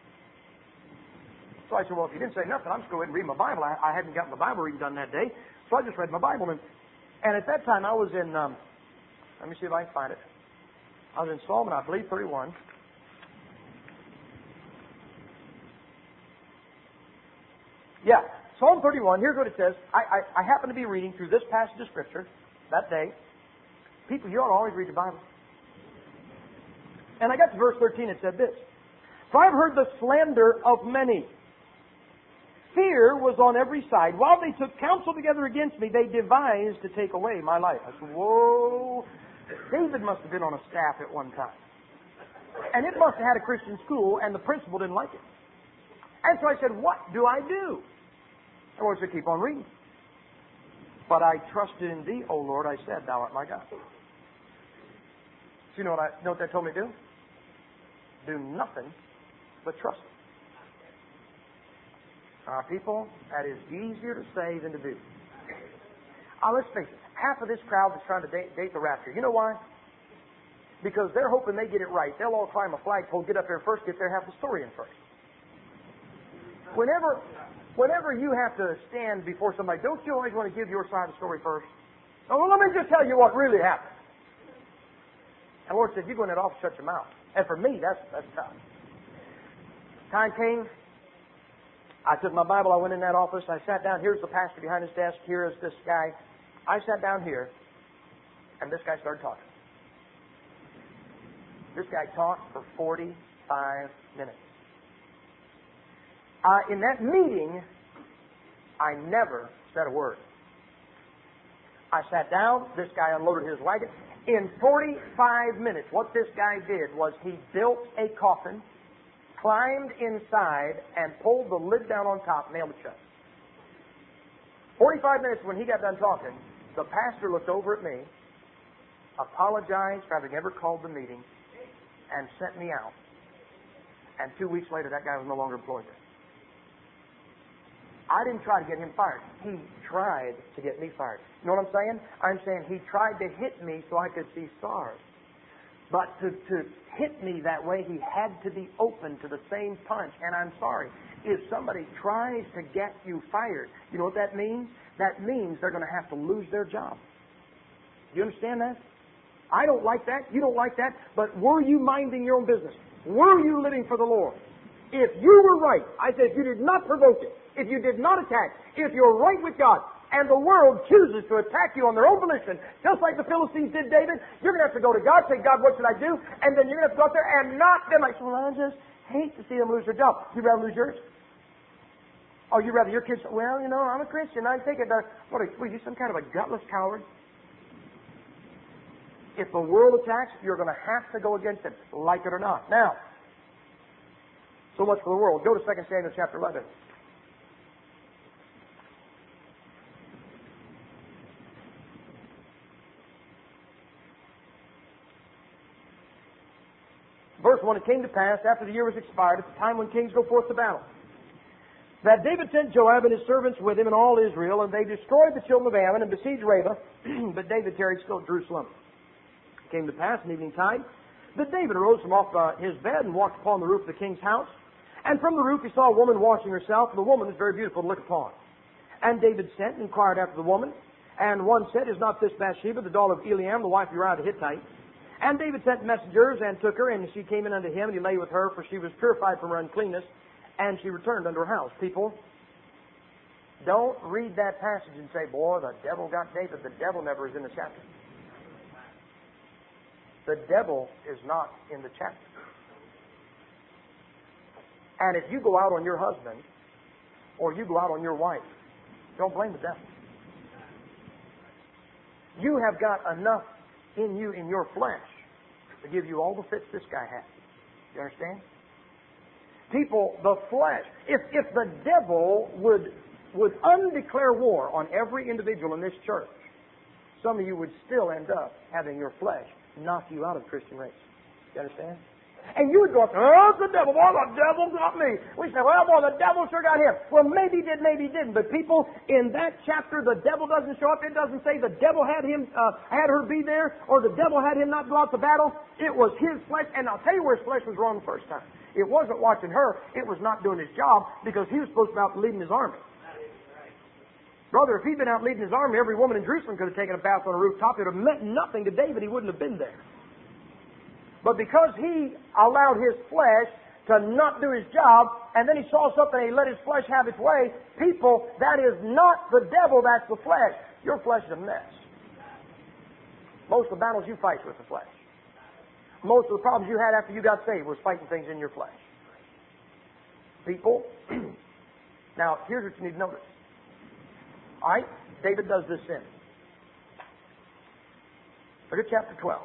So I said, well, if you didn't say nothing, I'm just going to go ahead and read my Bible. I, I hadn't gotten the Bible reading done that day, so I just read my Bible. And, and at that time, I was in, um, let me see if I can find it. I was in Psalm, I believe, thirty-one. Yeah, Psalm thirty-one, here's what it says. I, I, I happen to be reading through this passage of Scripture that day. People, you ought to always read your Bible. And I got to verse thirteen, it said this. For I've heard the slander of many. Fear was on every side. While they took counsel together against me, they devised to take away my life. I said, whoa. David must have been on a staff at one time. And it must have had a Christian school, and the principal didn't like it. And so I said, what do I do? The Lord said, keep on reading. But I trusted in thee, O Lord, I said, thou art my God. Do you know what, I, know what that told me to do? Do nothing but trust Him. Our people, that is easier to say than to do. Uh, let's face it, half of this crowd is trying to date, date the rapture. You know why? Because they're hoping they get it right. They'll all climb a flagpole, get up there first, get there half the story in first. Whenever, whenever you have to stand before somebody, don't you always want to give your side of the story first? Oh, well, let me just tell you what really happened. And the Lord said, you go in that office, shut your mouth. And for me, that's that's tough. Time came. I took my Bible, I went in that office, I sat down. Here's the pastor behind his desk. Here is this guy. I sat down here, and this guy started talking. This guy talked for forty-five minutes. Uh, in that meeting, I never said a word. I sat down, this guy unloaded his wagon. In forty-five minutes, what this guy did was he built a coffin, climbed inside, and pulled the lid down on top, nailed it shut. forty-five minutes when he got done talking, the pastor looked over at me, apologized for having ever called the meeting, and sent me out. And two weeks later, that guy was no longer employed there. I didn't try to get him fired. He tried to get me fired. You know what I'm saying? I'm saying he tried to hit me so I could see stars. But to, to hit me that way, he had to be open to the same punch. And I'm sorry, if somebody tries to get you fired, you know what that means? That means they're going to have to lose their job. Do you understand that? I don't like that. You don't like that. But were you minding your own business? Were you living for the Lord? If you were right, I said, if you did not provoke it, if you did not attack, if you're right with God, and the world chooses to attack you on their own volition, just like the Philistines did David, you're going to have to go to God, say, God, what should I do? And then you're going to have to go out there and knock them like, well, I just hate to see them lose their job. You'd rather lose yours? Or you'd rather your kids, well, you know, I'm a Christian, I take it. What are you, some kind of a gutless coward? If the world attacks, you're going to have to go against it, like it or not. Now, so much for the world. Go to Second Samuel chapter eleven. Verse one, it came to pass, after the year was expired, at the time when kings go forth to battle, that David sent Joab and his servants with him and all Israel, and they destroyed the children of Ammon and besieged Rabbah, but David tarried still at Jerusalem. It came to pass in evening time that David arose from off uh, his bed and walked upon the roof of the king's house. And from the roof he saw a woman washing herself, and the woman was very beautiful to look upon. And David sent and inquired after the woman. And one said, is not this Bathsheba, the daughter of Eliam, the wife of Uriah the Hittite? And David sent messengers and took her, and she came in unto him, and he lay with her, for she was purified from her uncleanness, and she returned unto her house. People, don't read that passage and say, boy, the devil got David. The devil never is in the chapter. The devil is not in the chapter. And if you go out on your husband, or you go out on your wife, don't blame the devil. You have got enough in you, in your flesh, to give you all the fits this guy has. You understand? People, the flesh. If if the devil would would undeclare war on every individual in this church, some of you would still end up having your flesh knock you out of the Christian race. You understand? And you would go, oh, it's the devil. Well, the devil got me. We say, well, boy, the devil sure got him. Well, maybe he did, maybe he didn't. But people, in that chapter, the devil doesn't show up. It doesn't say the devil had him, uh, had her be there, or the devil had him not go out to battle. It was his flesh. And I'll tell you where his flesh was wrong the first time. It wasn't watching her. It was not doing his job, because he was supposed to be out leading his army. Brother, if he'd been out leading his army, every woman in Jerusalem could have taken a bath on a rooftop. It would have meant nothing to David. He wouldn't have been there. But because he allowed his flesh to not do his job, and then he saw something and he let his flesh have its way, people, that is not the devil, that's the flesh. Your flesh is a mess. Most of the battles you fight with the flesh. Most of the problems you had after you got saved was fighting things in your flesh. People, now here's what you need to notice. Alright, David does this sin. Look at chapter twelve.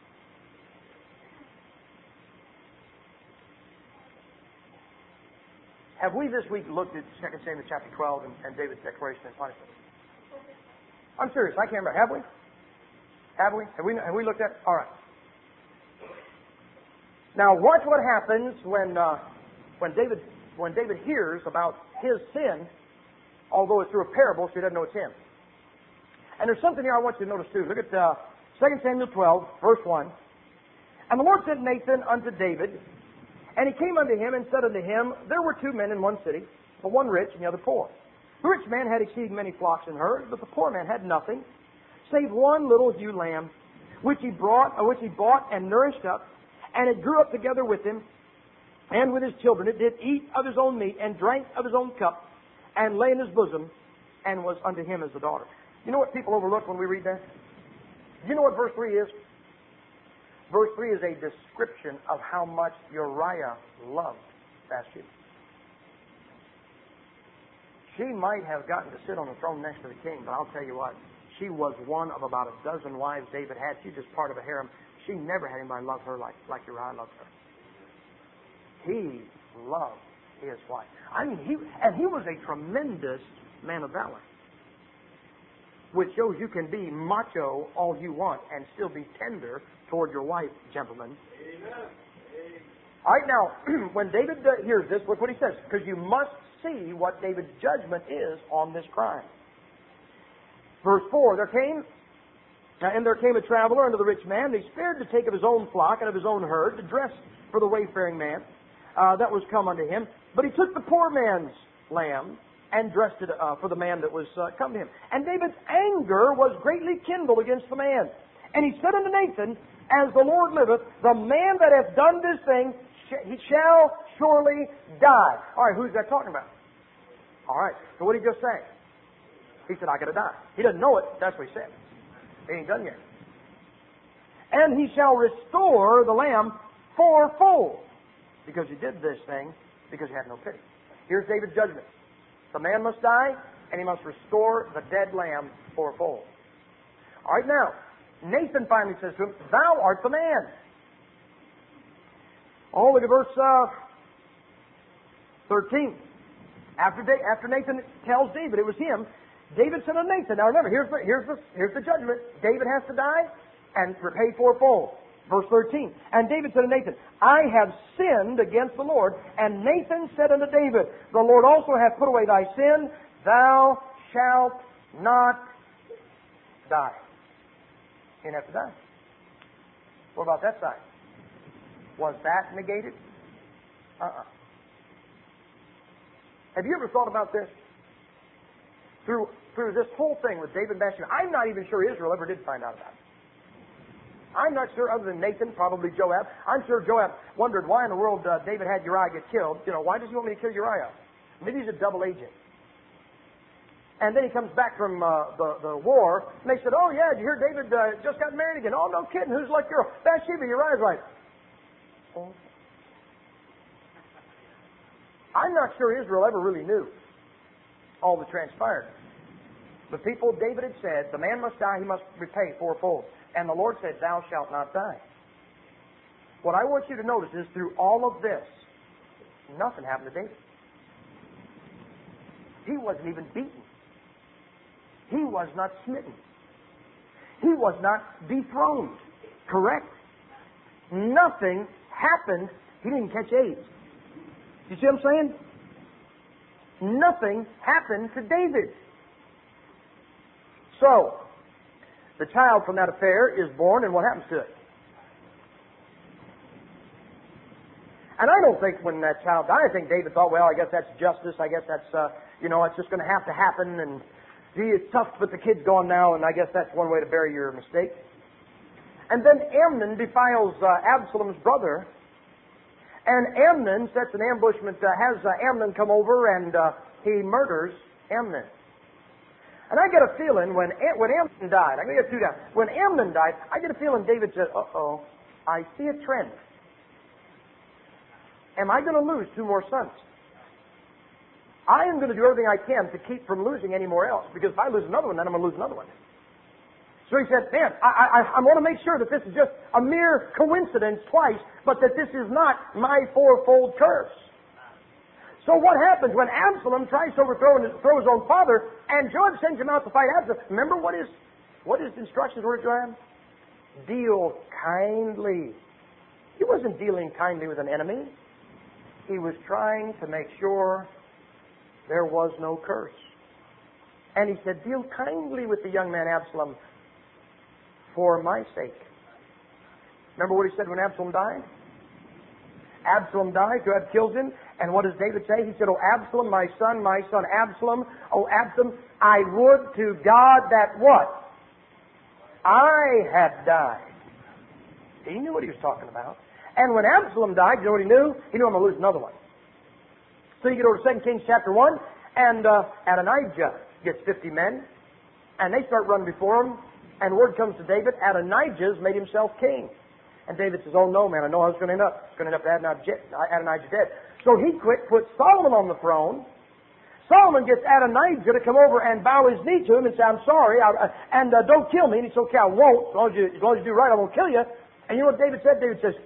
Have we this week looked at Second Samuel chapter twelve and, and David's declaration and punishment? I'm serious. I can't remember. Have we? Have we? Have we? Have we looked at it? All right. Now watch what happens when uh, when David when David hears about his sin, although it's through a parable, so he doesn't know it's him. And there's something here I want you to notice too. Look at uh, Second Samuel twelve, verse one. And the Lord sent Nathan unto David. And he came unto him and said unto him, There were two men in one city, the one rich and the other poor. The rich man had exceeding many flocks and herds, but the poor man had nothing, save one little ewe lamb, which he brought, uh, which he bought and nourished up, and it grew up together with him, and with his children. It did eat of his own meat, and drank of his own cup, and lay in his bosom, and was unto him as a daughter. You know what people overlook when we read that? Do you know what verse three is? Verse three is a description of how much Uriah loved Bathsheba. She might have gotten to sit on the throne next to the king, but I'll tell you what, she was one of about a dozen wives David had. She's just part of a harem. She never had anybody love her like, like Uriah loved her. He loved his wife. I mean, he and he was a tremendous man of valor, which shows you can be macho all you want and still be tender toward your wife, gentlemen. Amen. All right, now, when David uh, hears this, look what he says, because you must see what David's judgment is on this crime. Verse four, there came, uh, and there came a traveler unto the rich man, and he spared to take of his own flock and of his own herd, to dress for the wayfaring man uh, that was come unto him. But he took the poor man's lamb, and dressed it uh, for the man that was uh, come to him. And David's anger was greatly kindled against the man. And he said unto Nathan, As the Lord liveth, the man that hath done this thing, sh- he shall surely die. All right, who's that talking about? All right, so what did he just say? He said, I gotta die. He doesn't know it, that's what he said. He ain't done yet. And he shall restore the lamb fourfold, because he did this thing, because he had no pity. Here's David's judgment. The man must die, and he must restore the dead lamb fourfold. All right, now, Nathan finally says to him, Thou art the man. Oh, look at verse uh, thirteen. After, da- after Nathan tells David it was him, David said to Nathan, now remember, here's the, here's the, here's the judgment. David has to die and repay fourfold. Verse thirteen. And David said to Nathan, I have sinned against the Lord. And Nathan said unto David, The Lord also hath put away thy sin. Thou shalt not die. You didn't have to die. What about that side? Was that negated? Uh-uh. Have you ever thought about this? Through, through this whole thing with David and Bathsheba, I'm not even sure Israel ever did find out about it. I'm not sure, other than Nathan, probably Joab. I'm sure Joab wondered why in the world uh, David had Uriah get killed. You know, why does he want me to kill Uriah? Maybe he's a double agent. And then he comes back from uh, the, the war, and they said, oh, yeah, did you hear David uh, just got married again? Oh, no kidding. Who's like girl? Bathsheba, Uriah's wife. Oh. I'm not sure Israel ever really knew all that transpired. The people, David had said, the man must die, he must repay fourfold. And the Lord said, thou shalt not die. What I want you to notice is through all of this, nothing happened to David. He wasn't even beaten. He was not smitten. He was not dethroned. Correct? Nothing happened. He didn't catch AIDS. You see what I'm saying? Nothing happened to David. So, the child from that affair is born, and what happens to it? And I don't think when that child died, I think David thought, well, I guess that's justice. I guess that's, uh, you know, it's just going to have to happen. And gee, it's tough to put the kid's gone now, and I guess that's one way to bury your mistake. And then Amnon defiles uh, Absalom's brother. And Amnon sets an ambushment, uh, has uh, Amnon come over, and uh, he murders Amnon. And I get a feeling when when Amnon died, I'm going to get two down. When Amnon died, I get a feeling David said, uh-oh, I see a trend. Am I going to lose two more sons? I am going to do everything I can to keep from losing any more else, because if I lose another one, then I'm going to lose another one. So he said, man, I, I, I want to make sure that this is just a mere coincidence twice, but that this is not my fourfold curse. So what happens when Absalom tries to overthrow his, throw his own father, and Joab sends him out to fight Absalom? Remember what his, what his instructions were to Joab? Deal kindly. He wasn't dealing kindly with an enemy. He was trying to make sure there was no curse. And he said, deal kindly with the young man Absalom for my sake. Remember what he said when Absalom died? Absalom died, Joab kills him, and what does David say? He said, oh Absalom, my son, my son Absalom, oh Absalom, I would to God that what? I had died. He knew what he was talking about. And when Absalom died, you know what he knew? He knew I'm going to lose another one. So you get over to Second Kings chapter one, and uh, Adonijah gets fifty men, and they start running before him, and word comes to David, Adonijah's made himself king. And David says, oh no, man, I know how it's going to end up. It's going to end up with Adonijah, Adonijah dead. So he quit, put Solomon on the throne. Solomon gets Adonijah to come over and bow his knee to him and say, I'm sorry, I, uh, and uh, don't kill me. And he said, okay, I won't. As long as, you, as long as you do right, I won't kill you. And you know what David said? David says,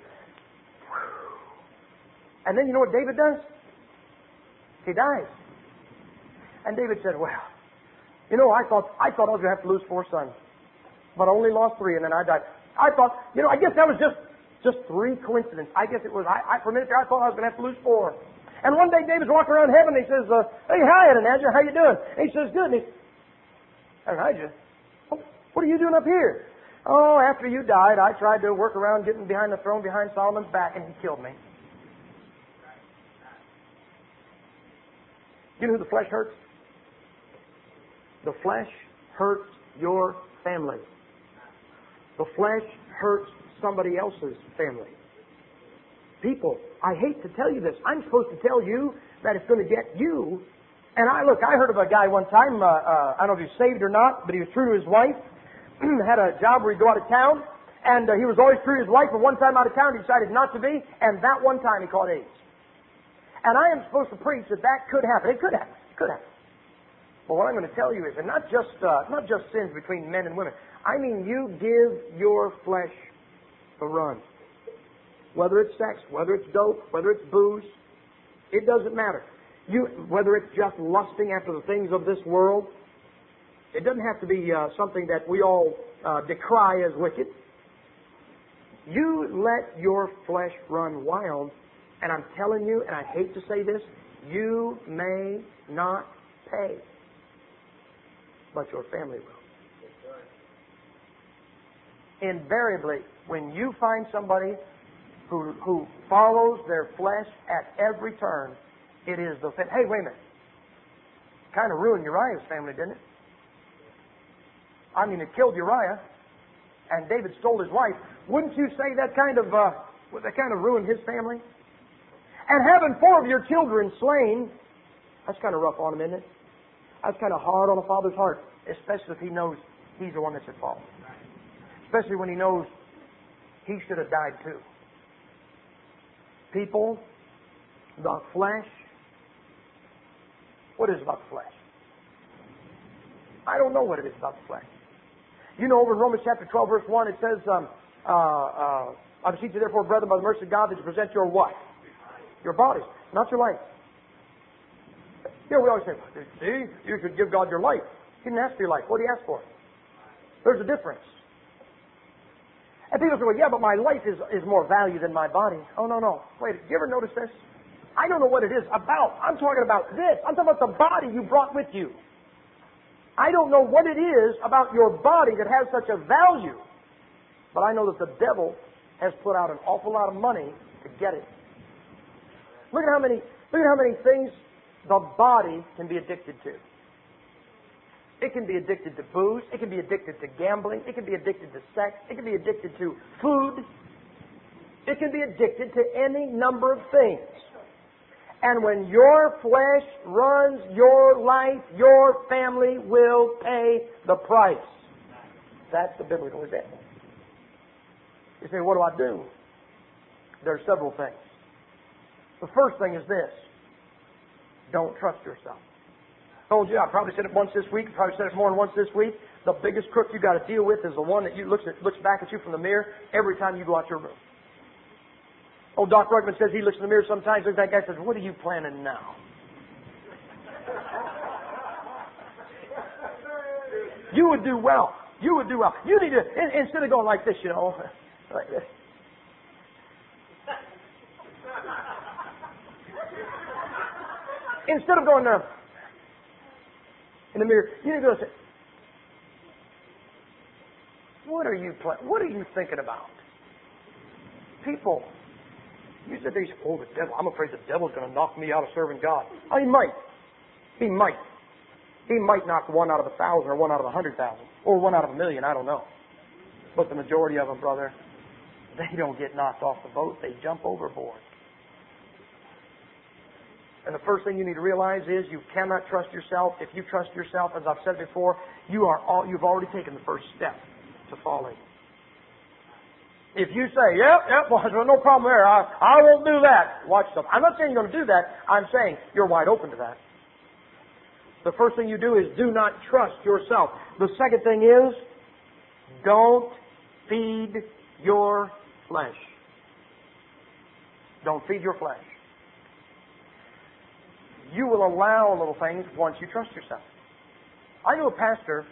and then you know what David does? He dies. And David said, well, you know, I thought I thought I was going to have to lose four sons. But I only lost three, and then I died. I thought, you know, I guess that was just, just three coincidences. I guess it was, I, I, for a minute there, I thought I was going to have to lose four. And one day David's walking around heaven, and he says, uh, hey, hi, Adonijah, how you doing? And he says, good. And he Adonijah, what are you doing up here? Oh, after you died, I tried to work around getting behind the throne, behind Solomon's back, and he killed me. You know who the flesh hurts? The flesh hurts your family. The flesh hurts somebody else's family. People, I hate to tell you this. I'm supposed to tell you that it's going to get you. And I look, I heard of a guy one time, uh, uh, I don't know if he was saved or not, but he was true to his wife. Had a job where he'd go out of town, and uh, he was always true to his wife, but one time out of town he decided not to be, and that one time he caught AIDS. And I am supposed to preach that that could happen. It could happen. It could happen. But what I'm going to tell you is that not just uh, not just sins between men and women. I mean, you give your flesh a run. Whether it's sex, whether it's dope, whether it's booze, it doesn't matter. You, whether it's just lusting after the things of this world, it doesn't have to be uh, something that we all uh, decry as wicked. You let your flesh run wild, and I'm telling you, and I hate to say this, you may not pay, but your family will. Invariably, when you find somebody who, who follows their flesh at every turn, it is the... Hey, wait a minute. Kind of ruined Uriah's family, didn't it? I mean, it killed Uriah, and David stole his wife. Wouldn't you say that kind of uh, that kind of ruined his family? And having four of your children slain, that's kind of rough on him, isn't it? That's kind of hard on a father's heart, especially if he knows he's the one that's at fault. Especially when he knows he should have died too. People, the flesh. What is about the flesh? I don't know what it is about the flesh. You know, over in Romans chapter twelve, verse one, it says, um, uh, uh, I beseech you therefore, brethren, by the mercy of God, that you present your what? Your bodies, not your life. You know, we always say, see, you should give God your life. He didn't ask for your life. What did He ask for? There's a difference. And people say, well, yeah, but my life is, is more value than my body. Oh, no, no. Wait, do you ever notice this? I don't know what it is about. I'm talking about this. I'm talking about the body you brought with you. I don't know what it is about your body that has such a value. But I know that the devil has put out an awful lot of money to get it. Look at how many, look at how many things the body can be addicted to. It can be addicted to booze. It can be addicted to gambling. It can be addicted to sex. It can be addicted to food. It can be addicted to any number of things. And when your flesh runs your life, your family will pay the price. That's the biblical example. You say, what do I do? There are several things. The first thing is this. Don't trust yourself. I told you, I probably said it once this week, I probably said it more than once this week. The biggest crook you got to deal with is the one that you looks at, looks back at you from the mirror every time you go out your room. Old Doc Ruckman says he looks in the mirror sometimes, looks at that guy and says, what are you planning now? You would do well. You would do well. You need to, in, instead of going like this, you know, like this. Instead of going there in the mirror, you need to go say, what are you pl- What are you thinking about? People, you said they say, oh, the devil, I'm afraid the devil's going to knock me out of serving God. Oh, he might. He might. He might knock one out of a thousand or one out of a hundred thousand or one out of a million, I don't know. But the majority of them, brother, they don't get knocked off the boat. They jump overboard. And the first thing you need to realize is you cannot trust yourself. If you trust yourself, as I've said before, you are all, you've already taken the first step to falling. If you say, yep, yep, well, there's no problem there. I, I won't do that. Watch stuff. I'm not saying you're going to do that. I'm saying you're wide open to that. The first thing you do is do not trust yourself. The second thing is don't feed your flesh. Don't feed your flesh. You will allow little things once you trust yourself. I knew a pastor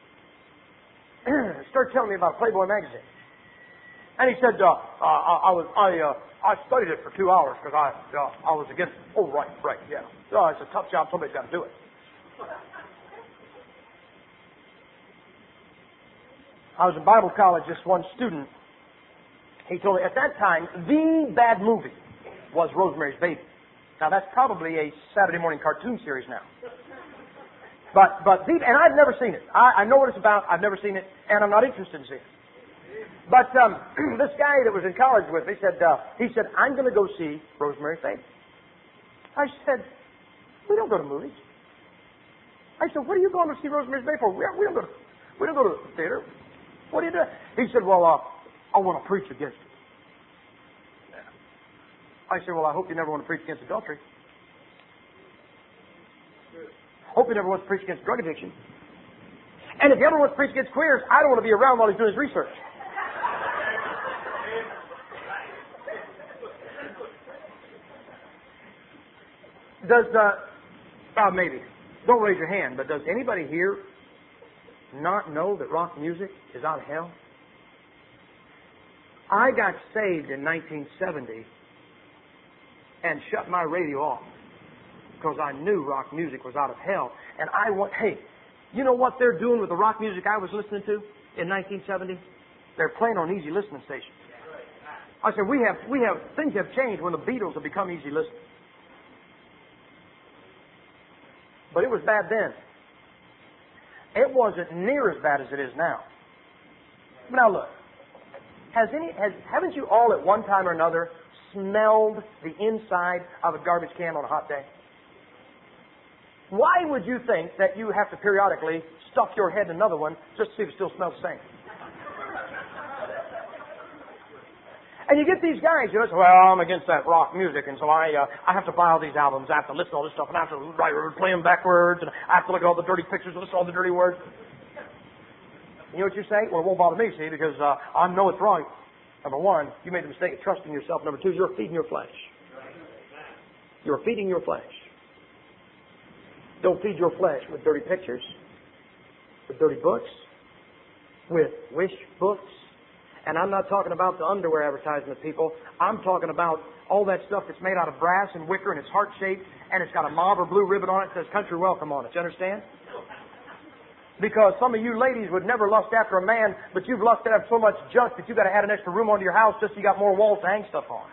started telling me about Playboy magazine, and he said, uh, uh, "I, I was I uh, I studied it for two hours because I uh, I was against it." Oh, right, right, yeah. Oh, it's a tough job. Somebody's got to do it. I was in Bible college. This one student, he told me at that time the bad movie was Rosemary's Baby. Now, that's probably a Saturday morning cartoon series now. But, but the, and I've never seen it. I, I know what it's about. I've never seen it, and I'm not interested in seeing it. But um, this guy that was in college with me said, uh, he said, I'm going to go see Rosemary's Baby. I said, we don't go to movies. I said, what are you going to see Rosemary's Baby for? We, we don't go to, we don't go to the theater. What are you doing? He said, well, uh, I want to preach against it. I said, well, I hope you never want to preach against adultery. Hope you never want to preach against drug addiction. And if you ever want to preach against queers, I don't want to be around while he's doing his research. Does, uh, uh, maybe, don't raise your hand, but does anybody here not know that rock music is out of hell? I got saved in nineteen seventy and shut my radio off because I knew rock music was out of hell. And I want, hey, you know what they're doing with the rock music I was listening to in nineteen seventy? They're playing on easy listening stations. I said, we have, we have, things have changed when the Beatles have become easy listening. But it was bad then. It wasn't near as bad as it is now. Now look, has any, has, haven't you all at one time or another smelled the inside of a garbage can on a hot day? Why would you think that you have to periodically stuff your head in another one just to see if it still smells the same? And you get these guys, you know, say, well, I'm against that rock music, and so I uh, I have to buy all these albums, I have to listen to all this stuff, and I have to write, play them backwards, and I have to look at all the dirty pictures and listen to all the dirty words. You know what you say? Well, it won't bother me, see, because uh, I know it's wrong. Number one, you made the mistake of trusting yourself. Number two, you're feeding your flesh. You're feeding your flesh. Don't feed your flesh with dirty pictures, with dirty books, with wish books. And I'm not talking about the underwear advertisement, people. I'm talking about all that stuff that's made out of brass and wicker, and it's heart-shaped, and it's got a mauve or blue ribbon on it that says Country Welcome on it. You understand? Because some of you ladies would never lust after a man, but you've lusted after so much junk that you've got to add an extra room onto your house just so you got more walls to hang stuff on.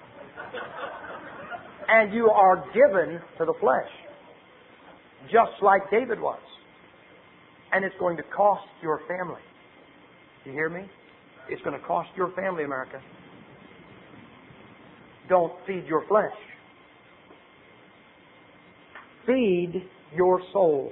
And you are given to the flesh, just like David was. And it's going to cost your family. Do you hear me? It's going to cost your family, America. Don't feed your flesh. Feed your soul.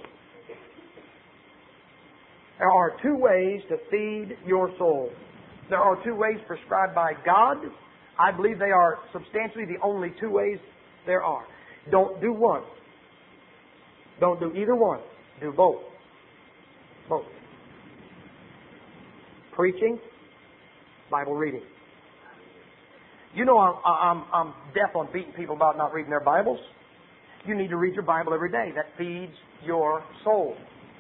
There are two ways to feed your soul. There are two ways prescribed by God. I believe they are substantially the only two ways there are. Don't do one. Don't do either one. Do both. Both. Preaching, Bible reading. You know I'm, I'm, I'm deaf on beating people about not reading their Bibles. You need to read your Bible every day. That feeds your soul.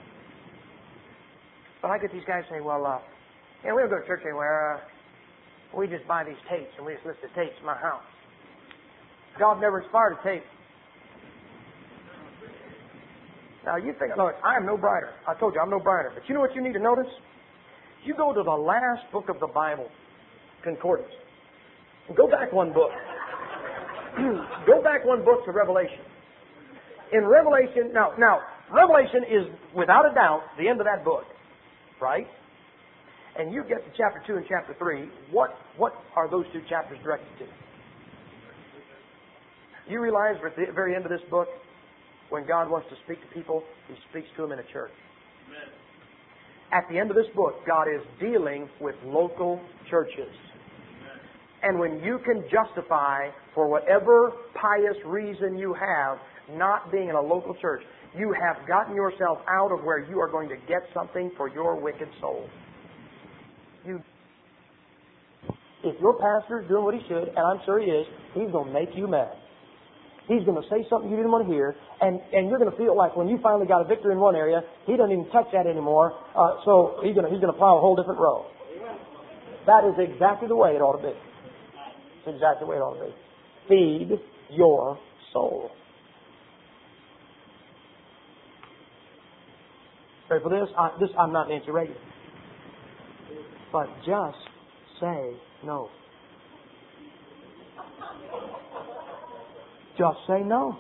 But I get these guys saying, well, uh, yeah, we don't go to church anywhere. Uh, we just buy these tapes and we just listen to tapes in my house. God never inspired a tape. Now you think, look, I am no brighter. I told you I'm no brighter. But you know what you need to notice? You go to the last book of the Bible, Concordance. Go back one book. Go back one book to Revelation. In Revelation, now, now, Revelation is without a doubt the end of that book, right? And you get to chapter two and chapter three. What what are those two chapters directed to? You realize at the very end of this book, when God wants to speak to people, He speaks to them in a church. Amen. At the end of this book, God is dealing with local churches. Amen. And when you can justify, for whatever pious reason you have, not being in a local church, you have gotten yourself out of where you are going to get something for your wicked soul. You, if your pastor is doing what he should, and I'm sure he is, he's going to make you mad. He's going to say something you didn't want to hear, and, and you're going to feel like when you finally got a victory in one area, he doesn't even touch that anymore, uh, so he's going to, he's going to plow a whole different row. That is exactly the way it ought to be. It's exactly the way it ought to be. Feed your soul. Ready for this? I, this I'm not Nancy Reagan. But just say no. Just say no.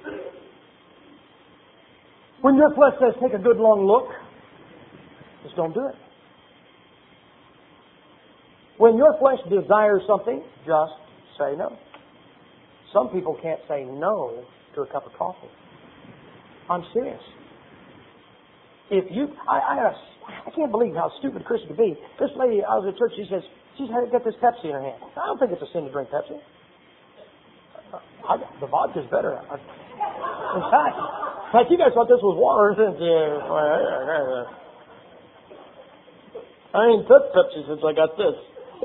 When your flesh says take a good long look, just don't do it. When your flesh desires something, just say no. Some people can't say no to a cup of coffee. I'm serious. If you, I, I, I can't believe how stupid Chris could be. This lady, I was at church, she says, she's got this Pepsi in her hand. I don't think it's a sin to drink Pepsi. I, the vodka's better. I, in fact, like you guys thought this was water, didn't you? I ain't touched Pepsi since I got this.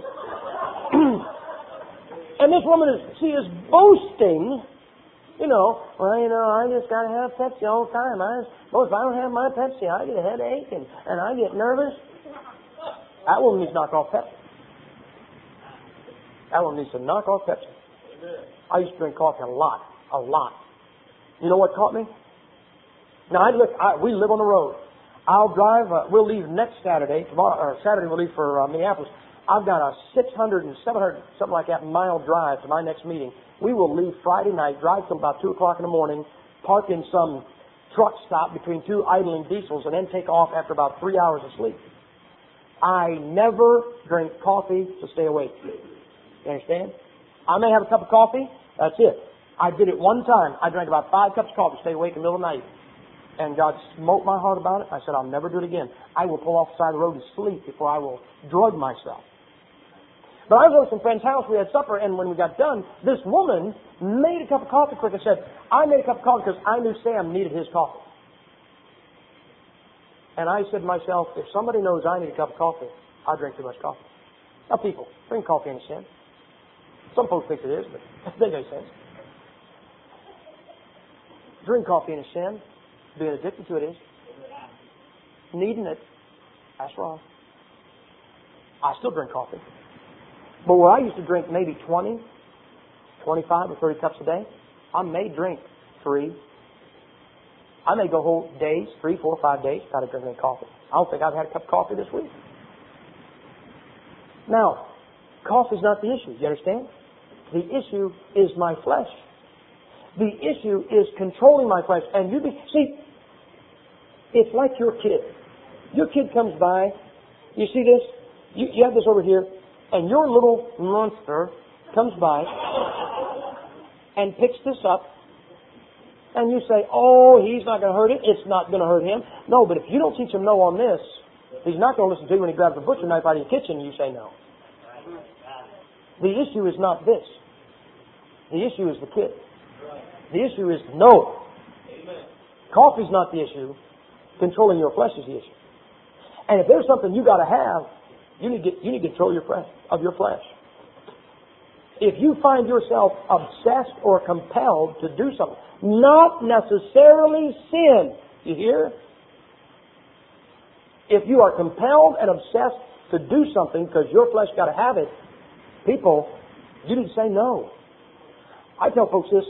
And this woman is, she is boasting, you know, well, you know, I just got to have Pepsi all the time. I just, well, if I don't have my Pepsi, I get a headache and, and I get nervous. That woman needs to knock off Pepsi. That woman needs to knock off Pepsi. I used to drink coffee a lot, a lot. You know what caught me? Now, I look, I, we live on the road. I'll drive, uh, we'll leave next Saturday, tomorrow, or Saturday we'll leave for uh, Minneapolis. I've got a six hundred and seven hundred, something like that, mile drive to my next meeting. We will leave Friday night, drive till about two o'clock in the morning, park in some truck stop between two idling diesels, and then take off after about three hours of sleep. I never drink coffee to stay awake. You understand? I may have a cup of coffee, that's it. I did it one time. I drank about five cups of coffee to stay awake in the middle of the night. And God smote my heart about it. I said, I'll never do it again. I will pull off the side of the road and sleep before I will drug myself. But I was over at some friend's house, we had supper, and when we got done, this woman made a cup of coffee quick and said, I made a cup of coffee because I knew Sam needed his coffee. And I said to myself, if somebody knows I need a cup of coffee, I drink too much coffee. Now people, drink coffee ain't a sin. Some folks think it is, but they make sense. Drink coffee ain't a sin. Being addicted to it is. Needing it, that's wrong. I still drink coffee. But where I used to drink maybe twenty, twenty-five or thirty cups a day, I may drink three. I may go whole days, three, four, five days without drinking coffee. I don't think I've had a cup of coffee this week. Now, coffee's not the issue. You understand? The issue is my flesh. The issue is controlling my flesh. And you be, see, it's like your kid. Your kid comes by, you see this? You, you have this over here, and your little monster comes by and picks this up, and you say, oh, he's not going to hurt it. It's not going to hurt him. No, but if you don't teach him no on this, he's not going to listen to you when he grabs a butcher knife out of your kitchen and you say no. The issue is not this. The issue is the kid. The issue is no. Coffee's not the issue. Controlling your flesh is the issue. And if there's something you got to have, you need to get, you need to control your flesh, of your flesh. If you find yourself obsessed or compelled to do something, not necessarily sin, you hear? If you are compelled and obsessed to do something because your flesh got to have it, people, you need to say no. I tell folks this.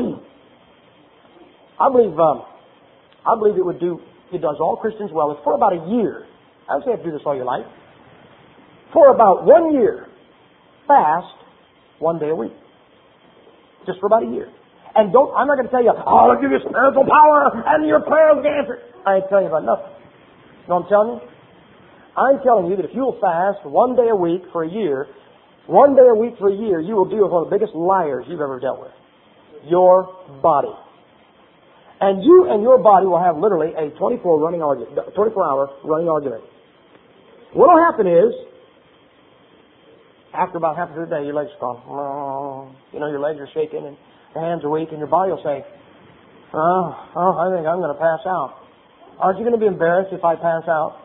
I believe, um, I believe it would do. It does all Christians well. If for about a year, I would say you have to do this all your life. For about one year, fast one day a week, just for about a year. And don't. I'm not going to tell you, oh, I'll give you spiritual power and your prayers will get answered. I ain't telling you about nothing. You know what I'm telling you? I'm telling you that if you'll fast one day a week for a year, one day a week for a year, you will deal with one of the biggest liars you've ever dealt with. Your body. And you and your body will have literally a twenty-four running argument, twenty-four hour running argument. What will happen is, after about half of the day, your legs are gone. You know, your legs are shaking and your hands are weak, and your body will say, oh, oh I think I'm going to pass out. Aren't you going to be embarrassed if I pass out?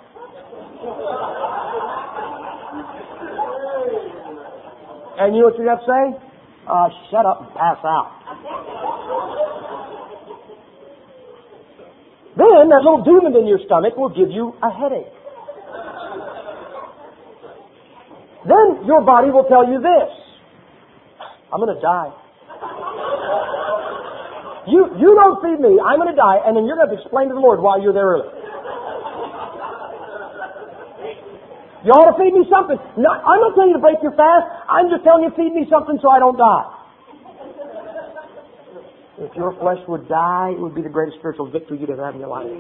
And you know what you have to say? Uh, shut up and pass out. Then that little demon in your stomach will give you a headache. Then your body will tell you this: I'm going to die. You you don't feed me, I'm going to die, and then you're going to have to explain to the Lord why you're there early. You ought to feed me something. No, I'm not telling you to break your fast. I'm just telling you to feed me something so I don't die. If your flesh would die, it would be the greatest spiritual victory you'd ever have in your life.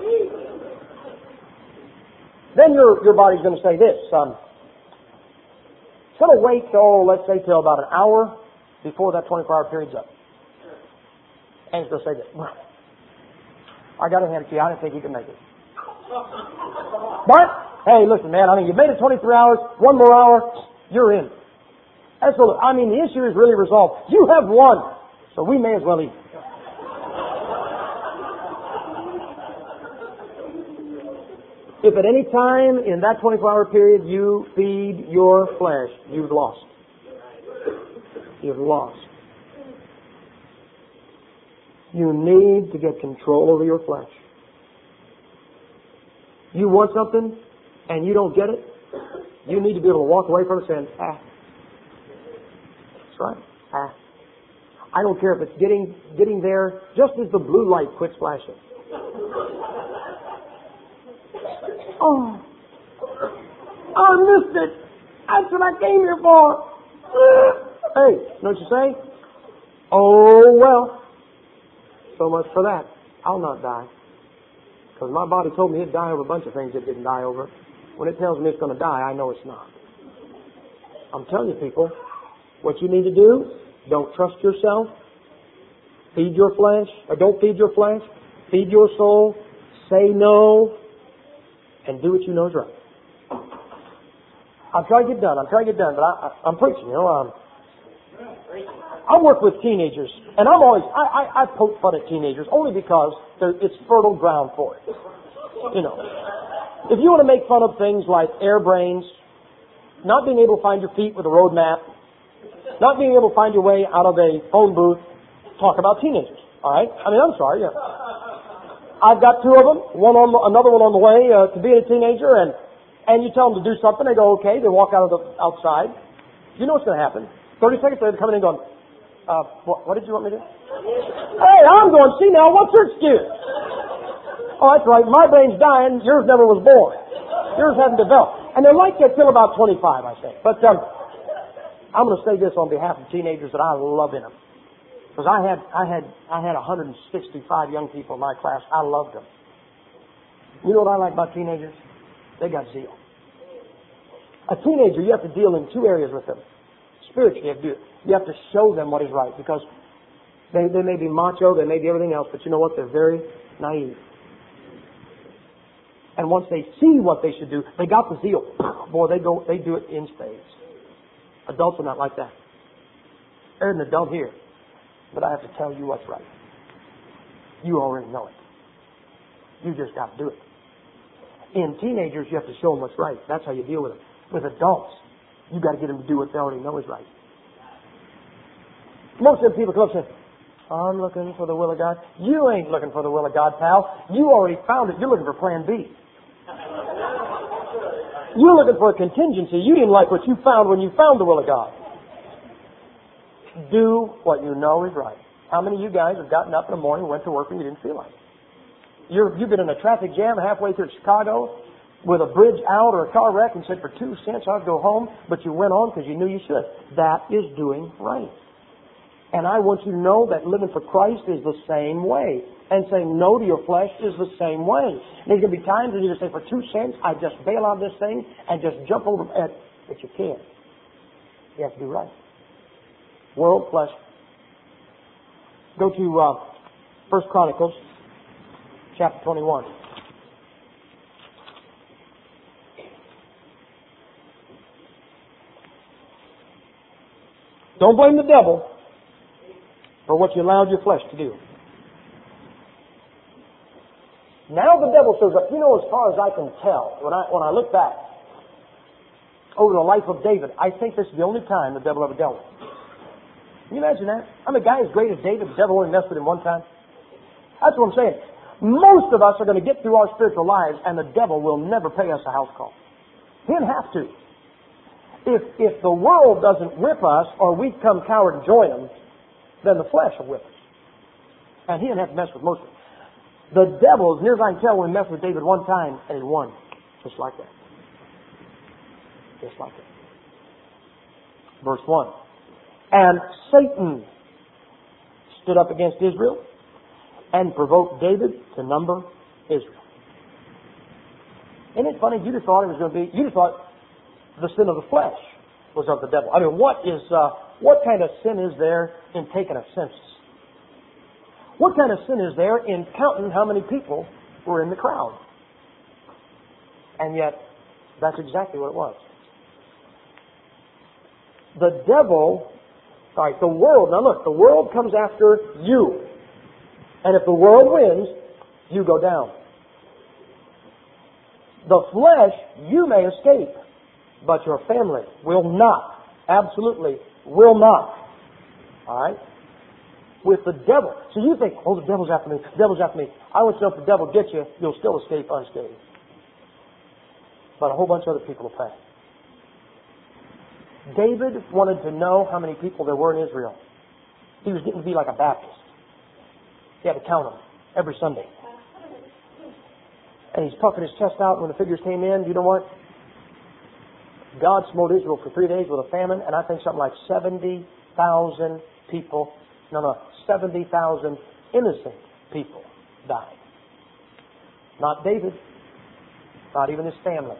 Then your your body's going to say this. Um, it's going to wait, oh, let's say, till about an hour before that twenty-four hour period's up. And it's going to say this. I got to hand it to you. I didn't think you could make it. But, hey, listen, man, I mean, you made it twenty-three hours, one more hour, you're in. That's what, I mean, the issue is really resolved. You have won, so we may as well eat. If at any time in that twenty-four hour period you feed your flesh, you've lost. You've lost. You need to get control over your flesh. You want something and you don't get it, you need to be able to walk away from it saying, ah. That's right. Ah. I don't care if it's getting getting there just as the blue light quits flashing. Oh, I missed it. That's what I came here for. Hey, know what you say? Oh, well, so much for that. I'll not die. Because my body told me it'd die over a bunch of things it didn't die over. When it tells me it's going to die, I know it's not. I'm telling you, people, what you need to do, don't trust yourself. Feed your flesh, or don't feed your flesh. Feed your soul. Say no. And do what you know is right. I'm trying to get done. I'm trying to get done, but I, I, I'm preaching, you know. Um, I work with teenagers, and I'm always, I, I, I poke fun at teenagers only because it's fertile ground for it. You know, if you want to make fun of things like airbrains, not being able to find your feet with a road map, not being able to find your way out of a phone booth, talk about teenagers. All right? I mean, I'm sorry. Yeah. I've got two of them, one on the, another one on the way uh, to being a teenager, and and you tell them to do something, they go okay. They walk out of the outside. You know what's going to happen? Thirty seconds later, they're coming in and going, uh, what, what did you want me to do? Hey, I'm going. See now, what's your excuse? Oh, that's right. My brain's dying. Yours never was born. Yours hasn't developed. And they're like that till about twenty-five, I think. But um, I'm going to say this on behalf of teenagers that I love in them. Because I had, I had, I had one hundred sixty-five young people in my class. I loved them. You know what I like about teenagers? They got zeal. A teenager, you have to deal in two areas with them. Spiritually, you have to, do, you have to show them what is right. Because they, they may be macho, they may be everything else, but you know what? They're very naive. And once they see what they should do, they got the zeal. Boy, they go, they do it in spades. Adults are not like that. There's an adult here, but I have to tell you what's right. You already know it. You just got to do it. In teenagers, you have to show them what's right. That's how you deal with them. With adults, you got to get them to do what they already know is right. Most of the people come up and say, I'm looking for the will of God. You ain't looking for the will of God, pal. You already found it. You're looking for plan B. You're looking for a contingency. You didn't like what you found when you found the will of God. Do what you know is right. How many of you guys have gotten up in the morning, went to work, and you didn't feel like it? You're, you've been in a traffic jam halfway through Chicago with a bridge out or a car wreck and said, for two cents I'd go home, but you went on because you knew you should. That is doing right. And I want you to know that living for Christ is the same way. And saying no to your flesh is the same way. There's going to be times when you just say, for two cents, I just bail out of this thing and just jump over it. But you can't. You have to do right. World, flesh. Go to uh, First Chronicles, chapter twenty-one. Don't blame the devil for what you allowed your flesh to do. Now the devil shows up. You know, as far as I can tell, when I when I look back over the life of David, I think this is the only time the devil ever dealt with him. Can you imagine that? I mean, a guy as great as David, the devil only messed with him one time. That's what I'm saying. Most of us are going to get through our spiritual lives, and the devil will never pay us a house call. He'll have to. If if the world doesn't whip us, or we come coward and join them, then the flesh will whip us. And he didn't have to mess with most of it. The devil, as near as I can tell, when he messed with David one time, and he won. Just like that. Just like that. Verse one. And Satan stood up against Israel and provoked David to number Israel. Isn't it funny? You just thought it was going to be, you just thought the sin of the flesh was of the devil. I mean, what is, uh, what kind of sin is there in taking a census? What kind of sin is there in counting how many people were in the crowd? And yet, that's exactly what it was. The devil, all right, the world, now look, the world comes after you. And if the world wins, you go down. The flesh, you may escape, but your family will not. Absolutely will not. All right? With the devil. So you think, oh, the devil's after me, the devil's after me. I want you to know if the devil gets you, you'll still escape unscathed. But a whole bunch of other people will pay. David wanted to know how many people there were in Israel. He was getting to be like a Baptist. He had to count them every Sunday. And he's puffing his chest out when the figures came in. You know what? God smote Israel for three days with a famine, and I think something like seventy thousand people, no, no, seventy thousand innocent people died. Not David, not even his family.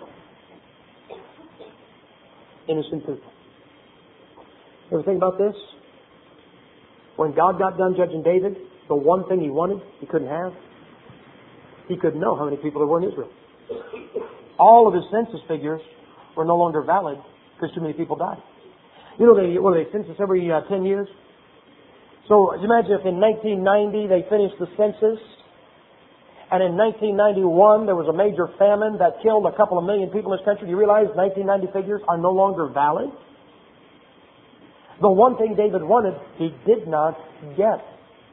Innocent people. You ever think about this? When God got done judging David, the one thing he wanted, he couldn't have. He couldn't know how many people there were in Israel. All of his census figures were no longer valid because too many people died. You know, they, what do they census every uh, ten years? So you imagine if in nineteen ninety they finished the census, and in nineteen ninety-one there was a major famine that killed a couple of million people in this country. Do you realize nineteen ninety figures are no longer valid? The one thing David wanted, he did not get.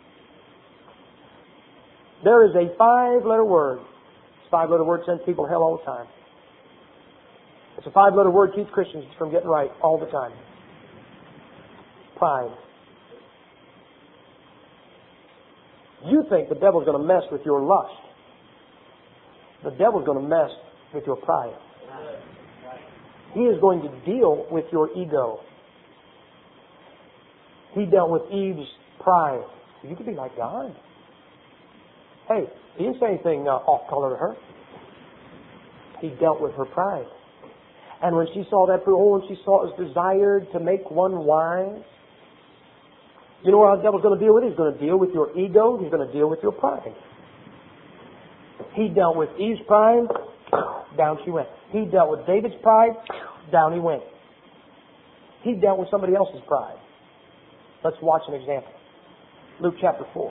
There is a five-letter word. This five-letter word sends people to hell all the time. It's a five-letter word keeps Christians from getting right all the time. Pride. You think the devil's going to mess with your lust. The devil's going to mess with your pride. He is going to deal with your ego. He dealt with Eve's pride. You could be like God. Hey, he didn't say anything uh, off-color to her. He dealt with her pride. And when she saw that fruit, oh, and she saw it was desired to make one wise. You know what the devil's going to deal with? He's going to deal with your ego. He's going to deal with your pride. He dealt with Eve's pride. Down she went. He dealt with David's pride. Down he went. He dealt with somebody else's pride. Let's watch an example. Luke chapter four.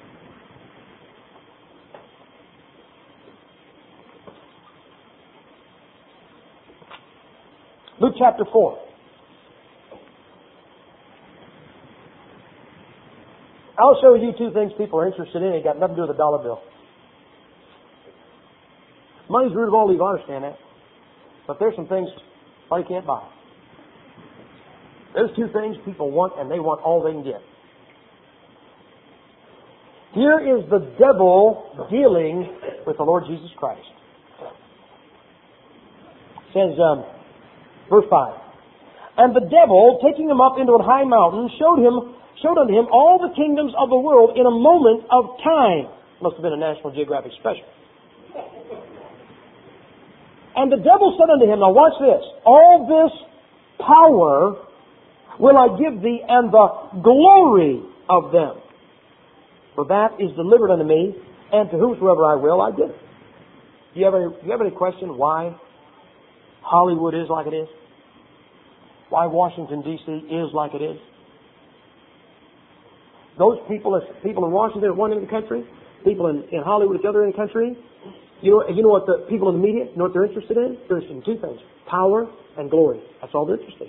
Luke chapter four. I'll show you two things people are interested in. It got nothing to do with the dollar bill. Money's the root of all evil, I understand that. But there's some things money can't buy. There's two things people want, and they want all they can get. Here is the devil dealing with the Lord Jesus Christ. It says, um, verse five, and the devil, taking him up into a high mountain, showed him, showed unto him all the kingdoms of the world in a moment of time. Must have been a National Geographic special. And the devil said unto him, now watch this, all this power will I give thee, and the glory of them. For that is delivered unto me, and to whomsoever I will, I give it. Do you have any, do you have any question why Hollywood is like it is? Why Washington, D C is like it is? Those people, people in Washington at one end of the country, people in, in Hollywood at the other end of the country, you know, you know what the people in the media, you know what they're interested in? They're interested in two things, power and glory. That's all they're interested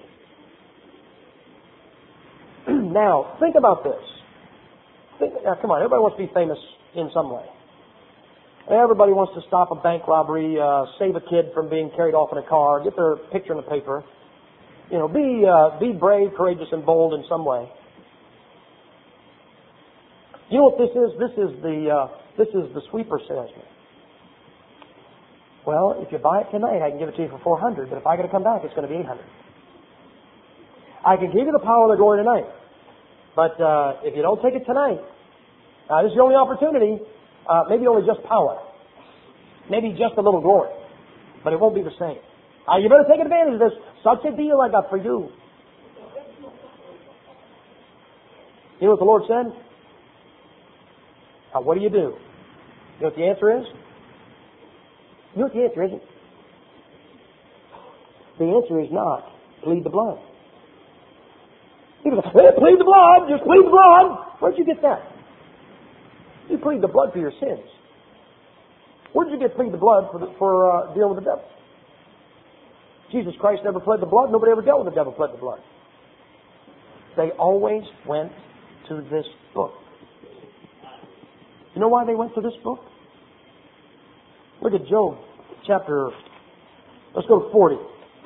in. Now, think about this. Think, now, come on, everybody wants to be famous in some way. Everybody wants to stop a bank robbery, uh, save a kid from being carried off in a car, get their picture in the paper. You know, be uh, be brave, courageous, and bold in some way. You know what this is? This is the uh, this is the sweeper salesman. Well, if you buy it tonight, I can give it to you for four hundred. But if I got to come back, it's going to be eight hundred. I can give you the power and the glory tonight, but uh, if you don't take it tonight, uh, this is your only opportunity. Uh, maybe only just power, maybe just a little glory, but it won't be the same. Uh, you better take advantage of this. Such a deal I got for you. You know what the Lord said? Now, what do you do? You know what the answer is? You know what the answer isn't? The answer is not plead the blood. People say, hey, plead the blood, just plead the blood. Where'd you get that? You plead the blood for your sins. Where'd you get plead the blood for, the, for uh, dealing with the devil? Jesus Christ never pled the blood. Nobody ever dealt with the devil pled the blood. They always went to this book. You know why they went to this book? Look at Job chapter, let's go to forty.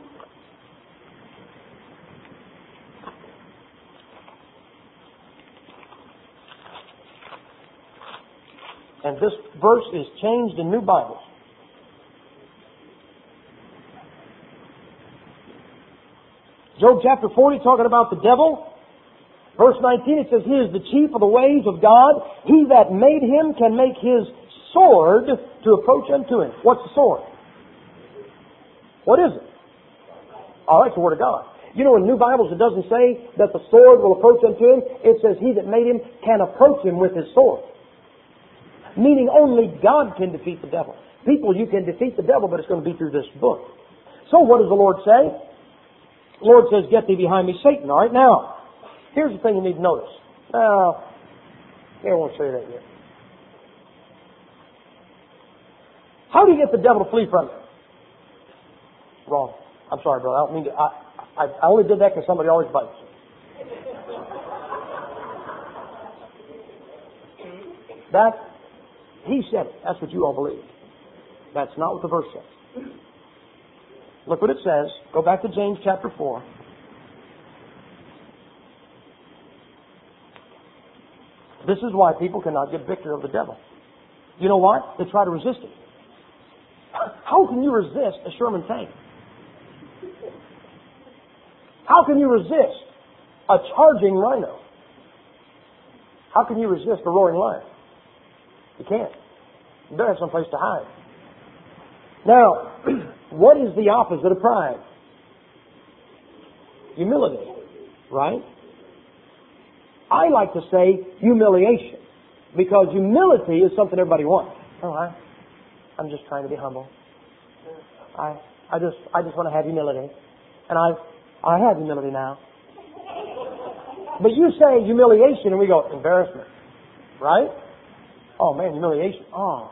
And this verse is changed in New Bibles. Job chapter forty, talking about the devil. Verse nineteen, it says, he is the chief of the ways of God. He that made him can make his sword to approach unto him. What's the sword? What is it? Oh, that's the Word of God. You know, in New Bibles it doesn't say that the sword will approach unto him. It says he that made him can approach him with his sword. Meaning only God can defeat the devil. People, you can defeat the devil, but it's going to be through this book. So what does the Lord say? The Lord says, get thee behind me, Satan. All right, now, here's the thing you need to notice. Now, I won't say that yet. How do you get the devil to flee from you? Wrong. I'm sorry, brother. I don't mean to. I, I, I only did that because somebody always bites. That, he said it. That's what you all believe. That's not what the verse says. Look what it says. Go back to James chapter four. This is why people cannot get victory over the devil. You know what? They try to resist it. How can you resist a Sherman tank? How can you resist a charging rhino? How can you resist a roaring lion? You can't. You better have some place to hide. Now, what is the opposite of pride? Humility, right? I like to say humiliation, because humility is something everybody wants. Oh, I, I'm just trying to be humble. I, I just, I just want to have humility, and I, I have humility now. But you say humiliation, and we go embarrassment, right? Oh man, humiliation. Oh.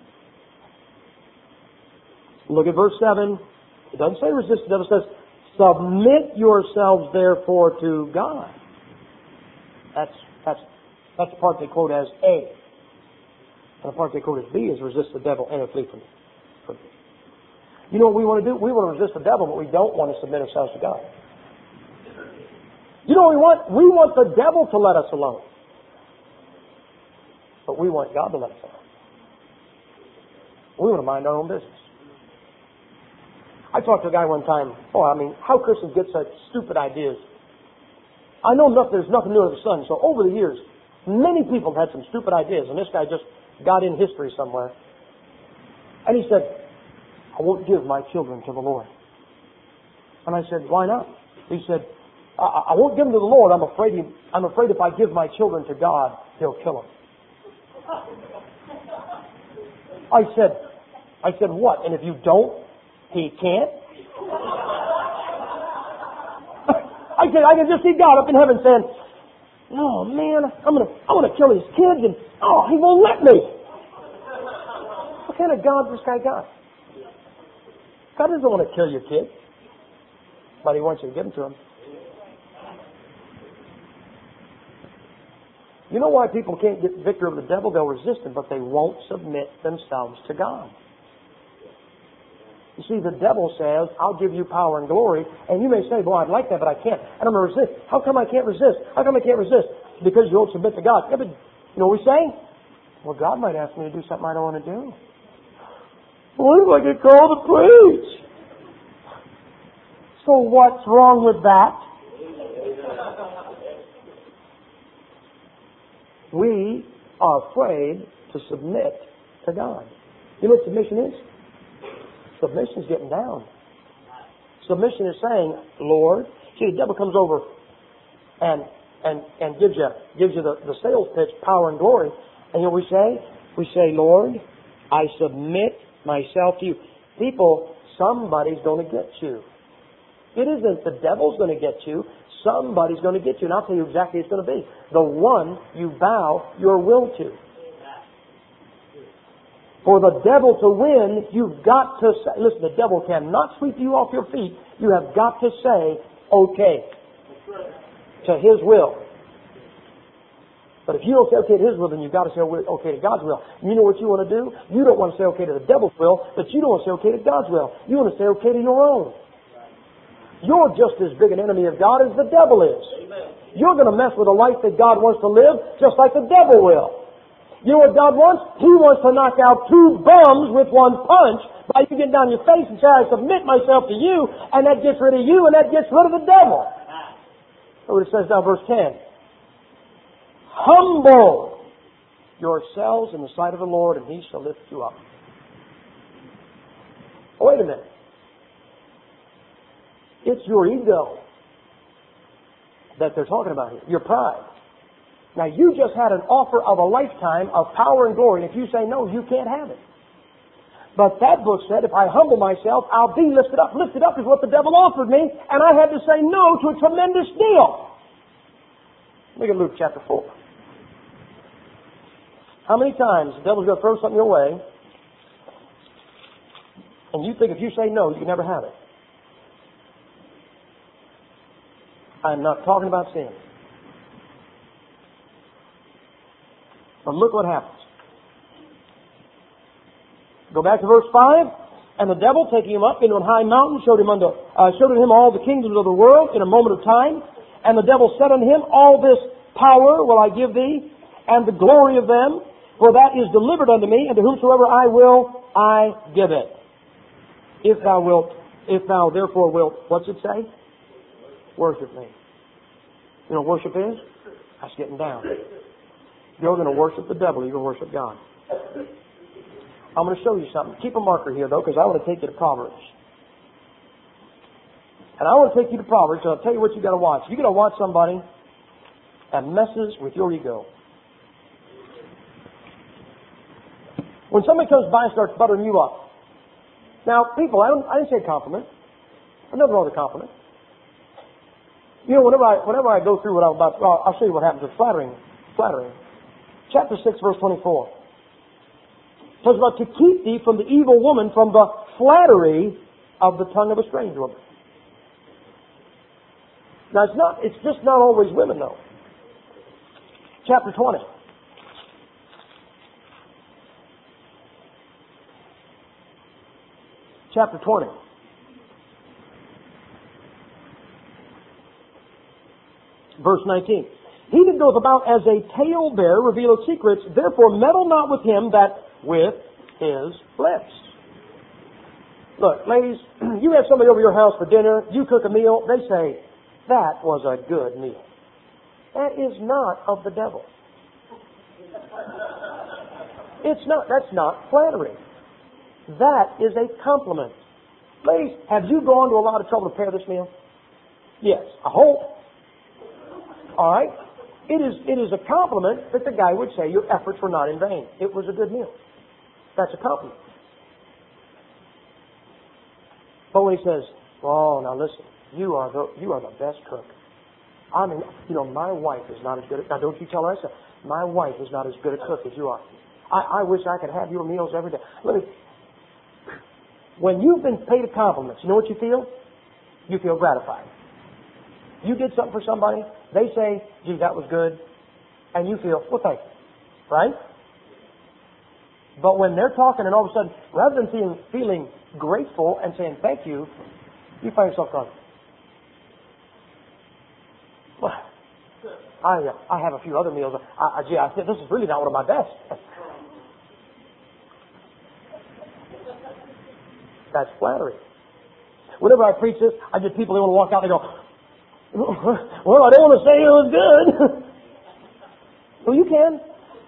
Look at verse seven. It doesn't say resist the devil. It says, submit yourselves therefore to God. That's that's that's the part they quote as A. And the part they quote as B is resist the devil and flee from him. You know what we want to do? We want to resist the devil, but we don't want to submit ourselves to God. You know what we want? We want the devil to let us alone. But we want God to let us alone. We want to mind our own business. I talked to a guy one time, oh, I mean, how Christians get such stupid ideas. I know enough, there's nothing new under the sun. So over the years, many people have had some stupid ideas, and this guy just got in history somewhere. And he said, I won't give my children to the Lord. And I said, why not? He said, I, I won't give them to the Lord. I'm afraid, he, I'm afraid if I give my children to God, He'll kill them. I said, I said, what? And if you don't, He can't? I said, I can just see God up in heaven saying, oh man, I'm gonna, I'm gonna kill these kids, and oh, He won't let me. What kind of God this guy got? God doesn't want to kill your kid, but He wants you to give them to him. You know why people can't get victory over the devil? They'll resist him, but they won't submit themselves to God. You see, the devil says, I'll give you power and glory, and you may say, boy, I'd like that, but I can't. And I'm going to resist. How come I can't resist? How come I can't resist? Because you won't submit to God. Yeah, but you know what we say? Well, God might ask me to do something I don't want to do. What if I get called to preach? So what's wrong with that? We are afraid to submit to God. You know what submission is? Submission is getting down. Submission is saying, Lord, see, the devil comes over and and and gives you gives you the, the sales pitch, power and glory. And you know what we say? We say, Lord, I submit myself to you. People, somebody's going to get you. It isn't the devil's going to get you. Somebody's going to get you. And I'll tell you exactly who it's going to be. The one you bow your will to. For the devil to win, you've got to say, listen, the devil cannot sweep you off your feet. You have got to say, okay, to his will. But if you don't say okay to his will, then you've got to say okay to God's will. You know what you want to do? You don't want to say okay to the devil's will, but you don't want to say okay to God's will. You want to say okay to your own. You're just as big an enemy of God as the devil is. You're going to mess with a life that God wants to live, just like the devil will. You know what God wants? He wants to knock out two bums with one punch by you getting down your face and say, I submit myself to you, and that gets rid of you, and that gets rid of the devil. That's what it says down verse ten. Humble yourselves in the sight of the Lord, and He shall lift you up. Oh, wait a minute. It's your ego that they're talking about here. Your pride. Now, you just had an offer of a lifetime of power and glory, and if you say no, you can't have it. But that book said, if I humble myself, I'll be lifted up. Lifted up is what the devil offered me, and I had to say no to a tremendous deal. Look at Luke chapter four. How many times the devil's going to throw something your way, and you think if you say no, you can never have it? I'm not talking about sin. But look what happens. Go back to verse five. And the devil, taking him up into a high mountain, showed him unto, uh, showed him all the kingdoms of the world in a moment of time. And the devil said unto him, all this power will I give thee, and the glory of them, for that is delivered unto me, and to whomsoever I will, I give it. If thou wilt, if thou therefore wilt, what's it say? Worship me. You know what worship is? That's getting down. You're going to worship the devil, you're going to worship God. I'm going to show you something. Keep a marker here, though, because I want to take you to Proverbs. And I want to take you to Proverbs, and I'll tell you what you got to watch. You got to watch somebody that messes with your ego. When somebody comes by and starts buttering you up. Now, people, I, don't, I didn't say compliment. I never wrote a compliment. You know, whenever I whenever I go through what I'm about, well, I'll show you what happens with flattering. Flattering. Chapter six, verse twenty-four. It says about to keep thee from the evil woman, from the flattery of the tongue of a strange woman. Now, it's not, it's just not always women, though. Chapter twenty. Chapter twenty. Verse nineteen. He that goeth about as a talebearer revealeth secrets, therefore meddle not with him that with his lips. Look, ladies, you have somebody over your house for dinner, you cook a meal, they say, that was a good meal. That is not of the devil. It's not, that's not flattery. That is a compliment. Ladies, have you gone to a lot of trouble to prepare this meal? Yes, I hope. All right? It is, it is a compliment that the guy would say your efforts were not in vain. It was a good meal. That's a compliment. But when he says, oh, now listen, you are the, you are the best cook. I mean, you know, my wife is not as good at, now don't you tell her I said, my wife is not as good a cook as you are. I, I wish I could have your meals every day. Let me, when you've been paid a compliment, you know what you feel? You feel gratified. You did something for somebody, they say, gee, that was good, and you feel, well, thank you. Right? But when they're talking and all of a sudden, rather than feeling, feeling grateful and saying thank you, you find yourself going, well, I, uh, I have a few other meals. I, I, gee, I said, this is really not one of my best. That's flattery. Whenever I preach this, I get people, they want to walk out and they go, well, I don't want to say it was good. Well, you can.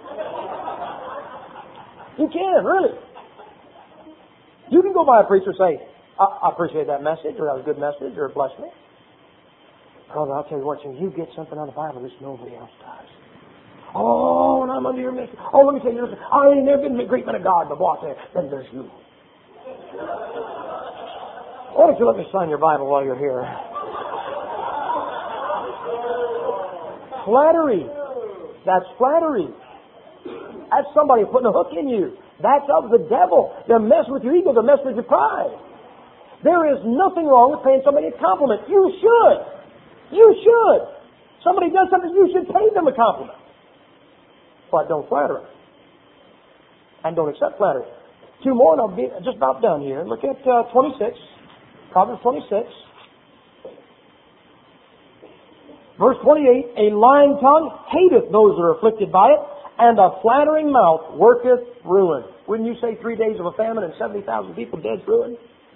You can, really. You can go by a preacher and say, I, I appreciate that message, or that was a good message, or it blessed me. Brother, I'll tell you what, you get something out of the Bible that nobody else does. Oh, and I'm under your message. Oh, let me tell you this. I ain't never been a great man of God, but boss, then there's you. Why don't you let me sign your Bible while you're here? Flattery. That's flattery. That's somebody putting a hook in you. That's of the devil. They're messing with your ego. They're messing with your pride. There is nothing wrong with paying somebody a compliment. You should. You should. Somebody does something, you should pay them a compliment. But don't flatter them. And don't accept flattery. Two more and I'll be just about done here. Look at uh, twenty-six. Proverbs twenty-six. Verse twenty-eight. A lying tongue hateth those that are afflicted by it, and a flattering mouth worketh ruin. Wouldn't you say three days of a famine and seventy thousand people dead's ruin?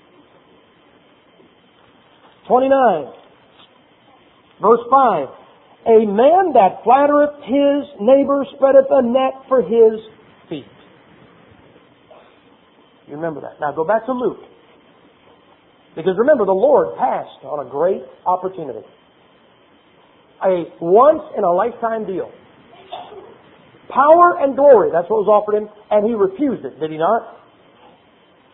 twenty-nine. Verse five. A man that flattereth his neighbor spreadeth a net for his feet. You remember that. Now go back to Luke. Because remember, the Lord passed on a great opportunity. A once-in-a-lifetime deal. Power and glory, that's what was offered him, and he refused it, did he not?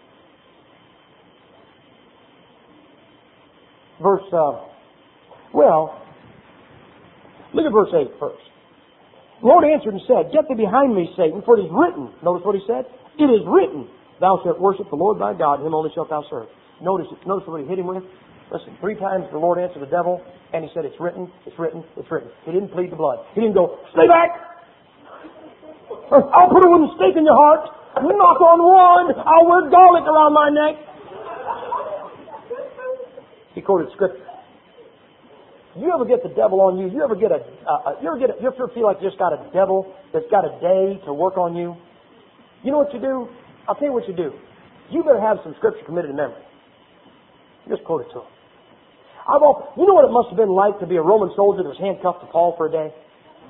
verse, uh, well, look at verse eight first. The Lord answered and said, Get thee behind me, Satan, for it is written. Notice what he said? It is written, Thou shalt worship the Lord thy God, him only shalt thou serve. Notice, notice what he hit him with? Listen, three times the Lord answered the devil, and he said, It's written, it's written, it's written. He didn't plead the blood. He didn't go, Stay back! I'll put a wooden stake in your heart. Knock on wood. I'll wear garlic around my neck. He quoted scripture. You ever get the devil on you? You ever get a? Uh, you ever get? A, you ever feel like you just got a devil that's got a day to work on you? You know what you do? I'll tell you what you do. You better have some scripture committed to memory. Just quote it to him. I've all, you know what it must have been like to be a Roman soldier that was handcuffed to Paul for a day?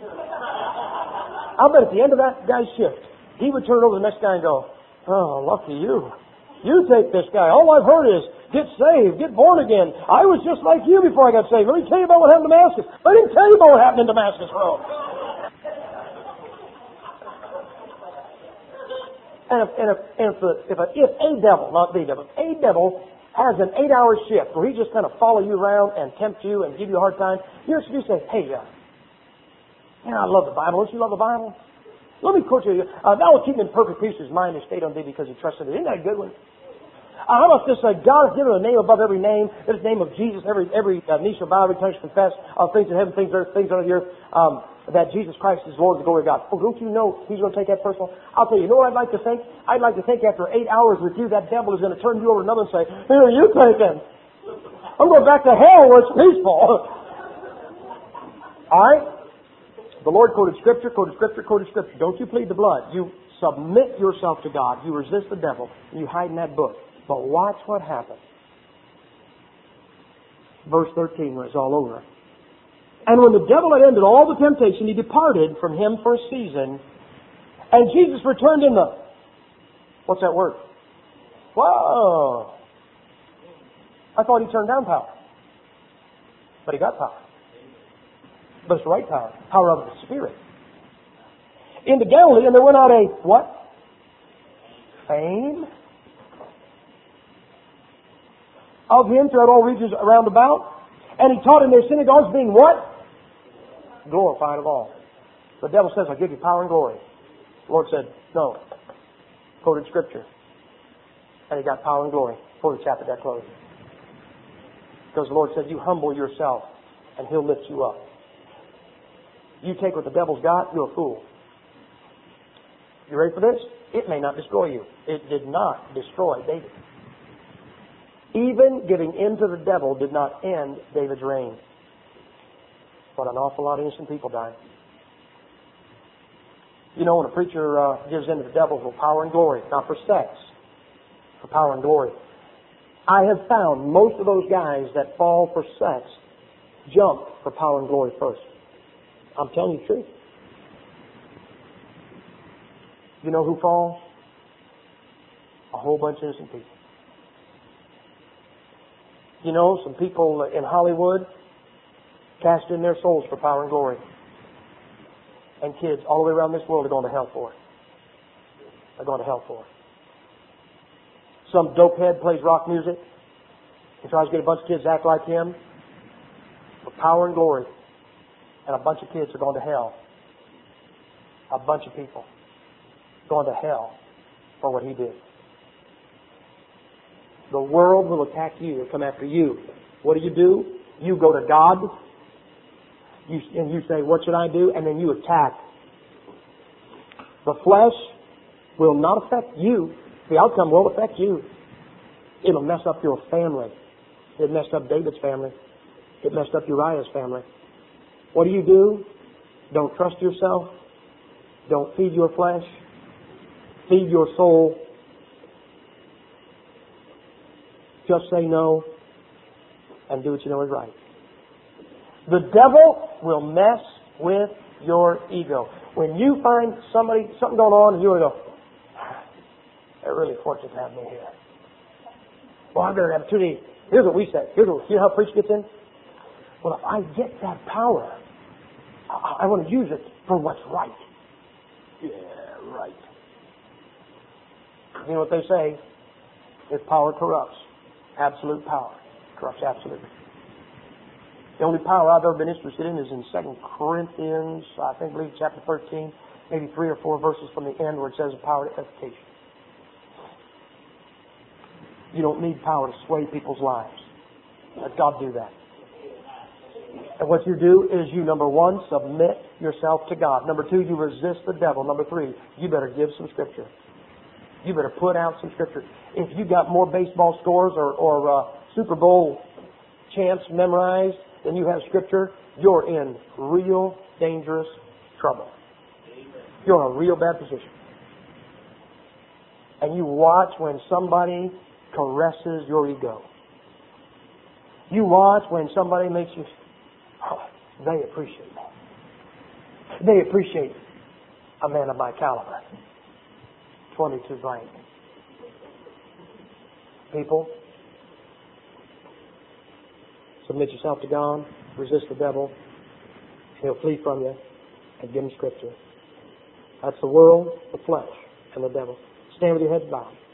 I'll bet at the end of that guy's shift, he would turn over to the next guy and go, Oh, lucky you. You take this guy. All I've heard is, get saved, get born again. I was just like you before I got saved. Let me tell you about what happened in Damascus. I didn't tell you about what happened in Damascus Road. And if, and if, and if, the, if, a, if a devil, not the devil, a devil has an eight-hour shift where he just kind of follow you around and tempt you and give you a hard time, you should say, hey, uh, man, I love the Bible. Don't you love the Bible? Let me quote you. Uh, Thou will keep him in perfect peace his mind is stayed on thee because he trusted thee. Isn't that a good one? Uh, how about this? Uh, God has given a name above every name. It's the name of Jesus. Every every uh, knee shall bow, every tongue shall confess. Uh, things in heaven, things on earth, things on the earth. Um, that Jesus Christ is Lord of the glory of God. Oh, don't you know He's going to take that personal? I'll tell you, you know what I'd like to think? I'd like to think after eight hours with you, that devil is going to turn you over to another and say, Here, you take him. I'm going back to hell where it's peaceful. All right? The Lord quoted Scripture, quoted Scripture, quoted Scripture. Don't you plead the blood. You submit yourself to God. You resist the devil. And you hide in that book. But watch what happens. Verse thirteen, when it's all over. And when the devil had ended all the temptation, he departed from him for a season. And Jesus returned in the... What's that word? Whoa! I thought he turned down power. But he got power. But it's the right power. Power of the Spirit. Into Galilee, and there went out a... What? Fame of him throughout all regions around about. And he taught in their synagogues, being what? Glorified of all. The devil says, I'll give you power and glory. The Lord said, no. Quoted Scripture. And he got power and glory. Quoted chapter that closed. Because the Lord said, you humble yourself and He'll lift you up. You take what the devil's got, you're a fool. You ready for this? It may not destroy you. It did not destroy David. Even giving in to the devil did not end David's reign. But an awful lot of innocent people died. You know, when a preacher uh, gives in to the devil for power and glory, not for sex, for power and glory. I have found most of those guys that fall for sex jump for power and glory first. I'm telling you the truth. You know who falls? A whole bunch of innocent people. You know, some people in Hollywood cast in their souls for power and glory. And kids all the way around this world are going to hell for it. They're going to hell for it. Some dopehead plays rock music and tries to get a bunch of kids to act like him for power and glory. And a bunch of kids are going to hell. A bunch of people going to hell for what he did. The world will attack you and come after you. What do you do? You go to God you, and you say, what should I do? And then you attack. The flesh will not affect you. The outcome will affect you. It'll mess up your family. It messed up David's family. It messed up Uriah's family. What do you do? Don't trust yourself. Don't feed your flesh. Feed your soul. Just say no and do what you know is right. The devil will mess with your ego. When you find somebody, something going on, and you want to go, they're really fortunate to have me here. Well, I better have an opportunity. Here's what we say. Here's what, you know how preach gets in? Well, if I get that power, I, I want to use it for what's right. Yeah, right. You know what they say? If power corrupts, absolute power corrupts absolutely. The only power I've ever been interested in is in Second Corinthians, I think, believe chapter thirteen, maybe three or four verses from the end where it says power to edification. You don't need power to sway people's lives. Let God do that. And what you do is you, number one, submit yourself to God. Number two, you resist the devil. Number three, you better give some Scripture. You better put out some Scripture. If you got more baseball scores or, or uh, Super Bowl chants memorized than you have Scripture, you're in real dangerous trouble. You're in a real bad position. And you watch when somebody caresses your ego. You watch when somebody makes you, oh, they appreciate that. They appreciate a man of my caliber. twenty-two blank. People, submit yourself to God, resist the devil, he'll flee from you, and give him Scripture. That's the world, the flesh, and the devil. Stand with your heads bowed.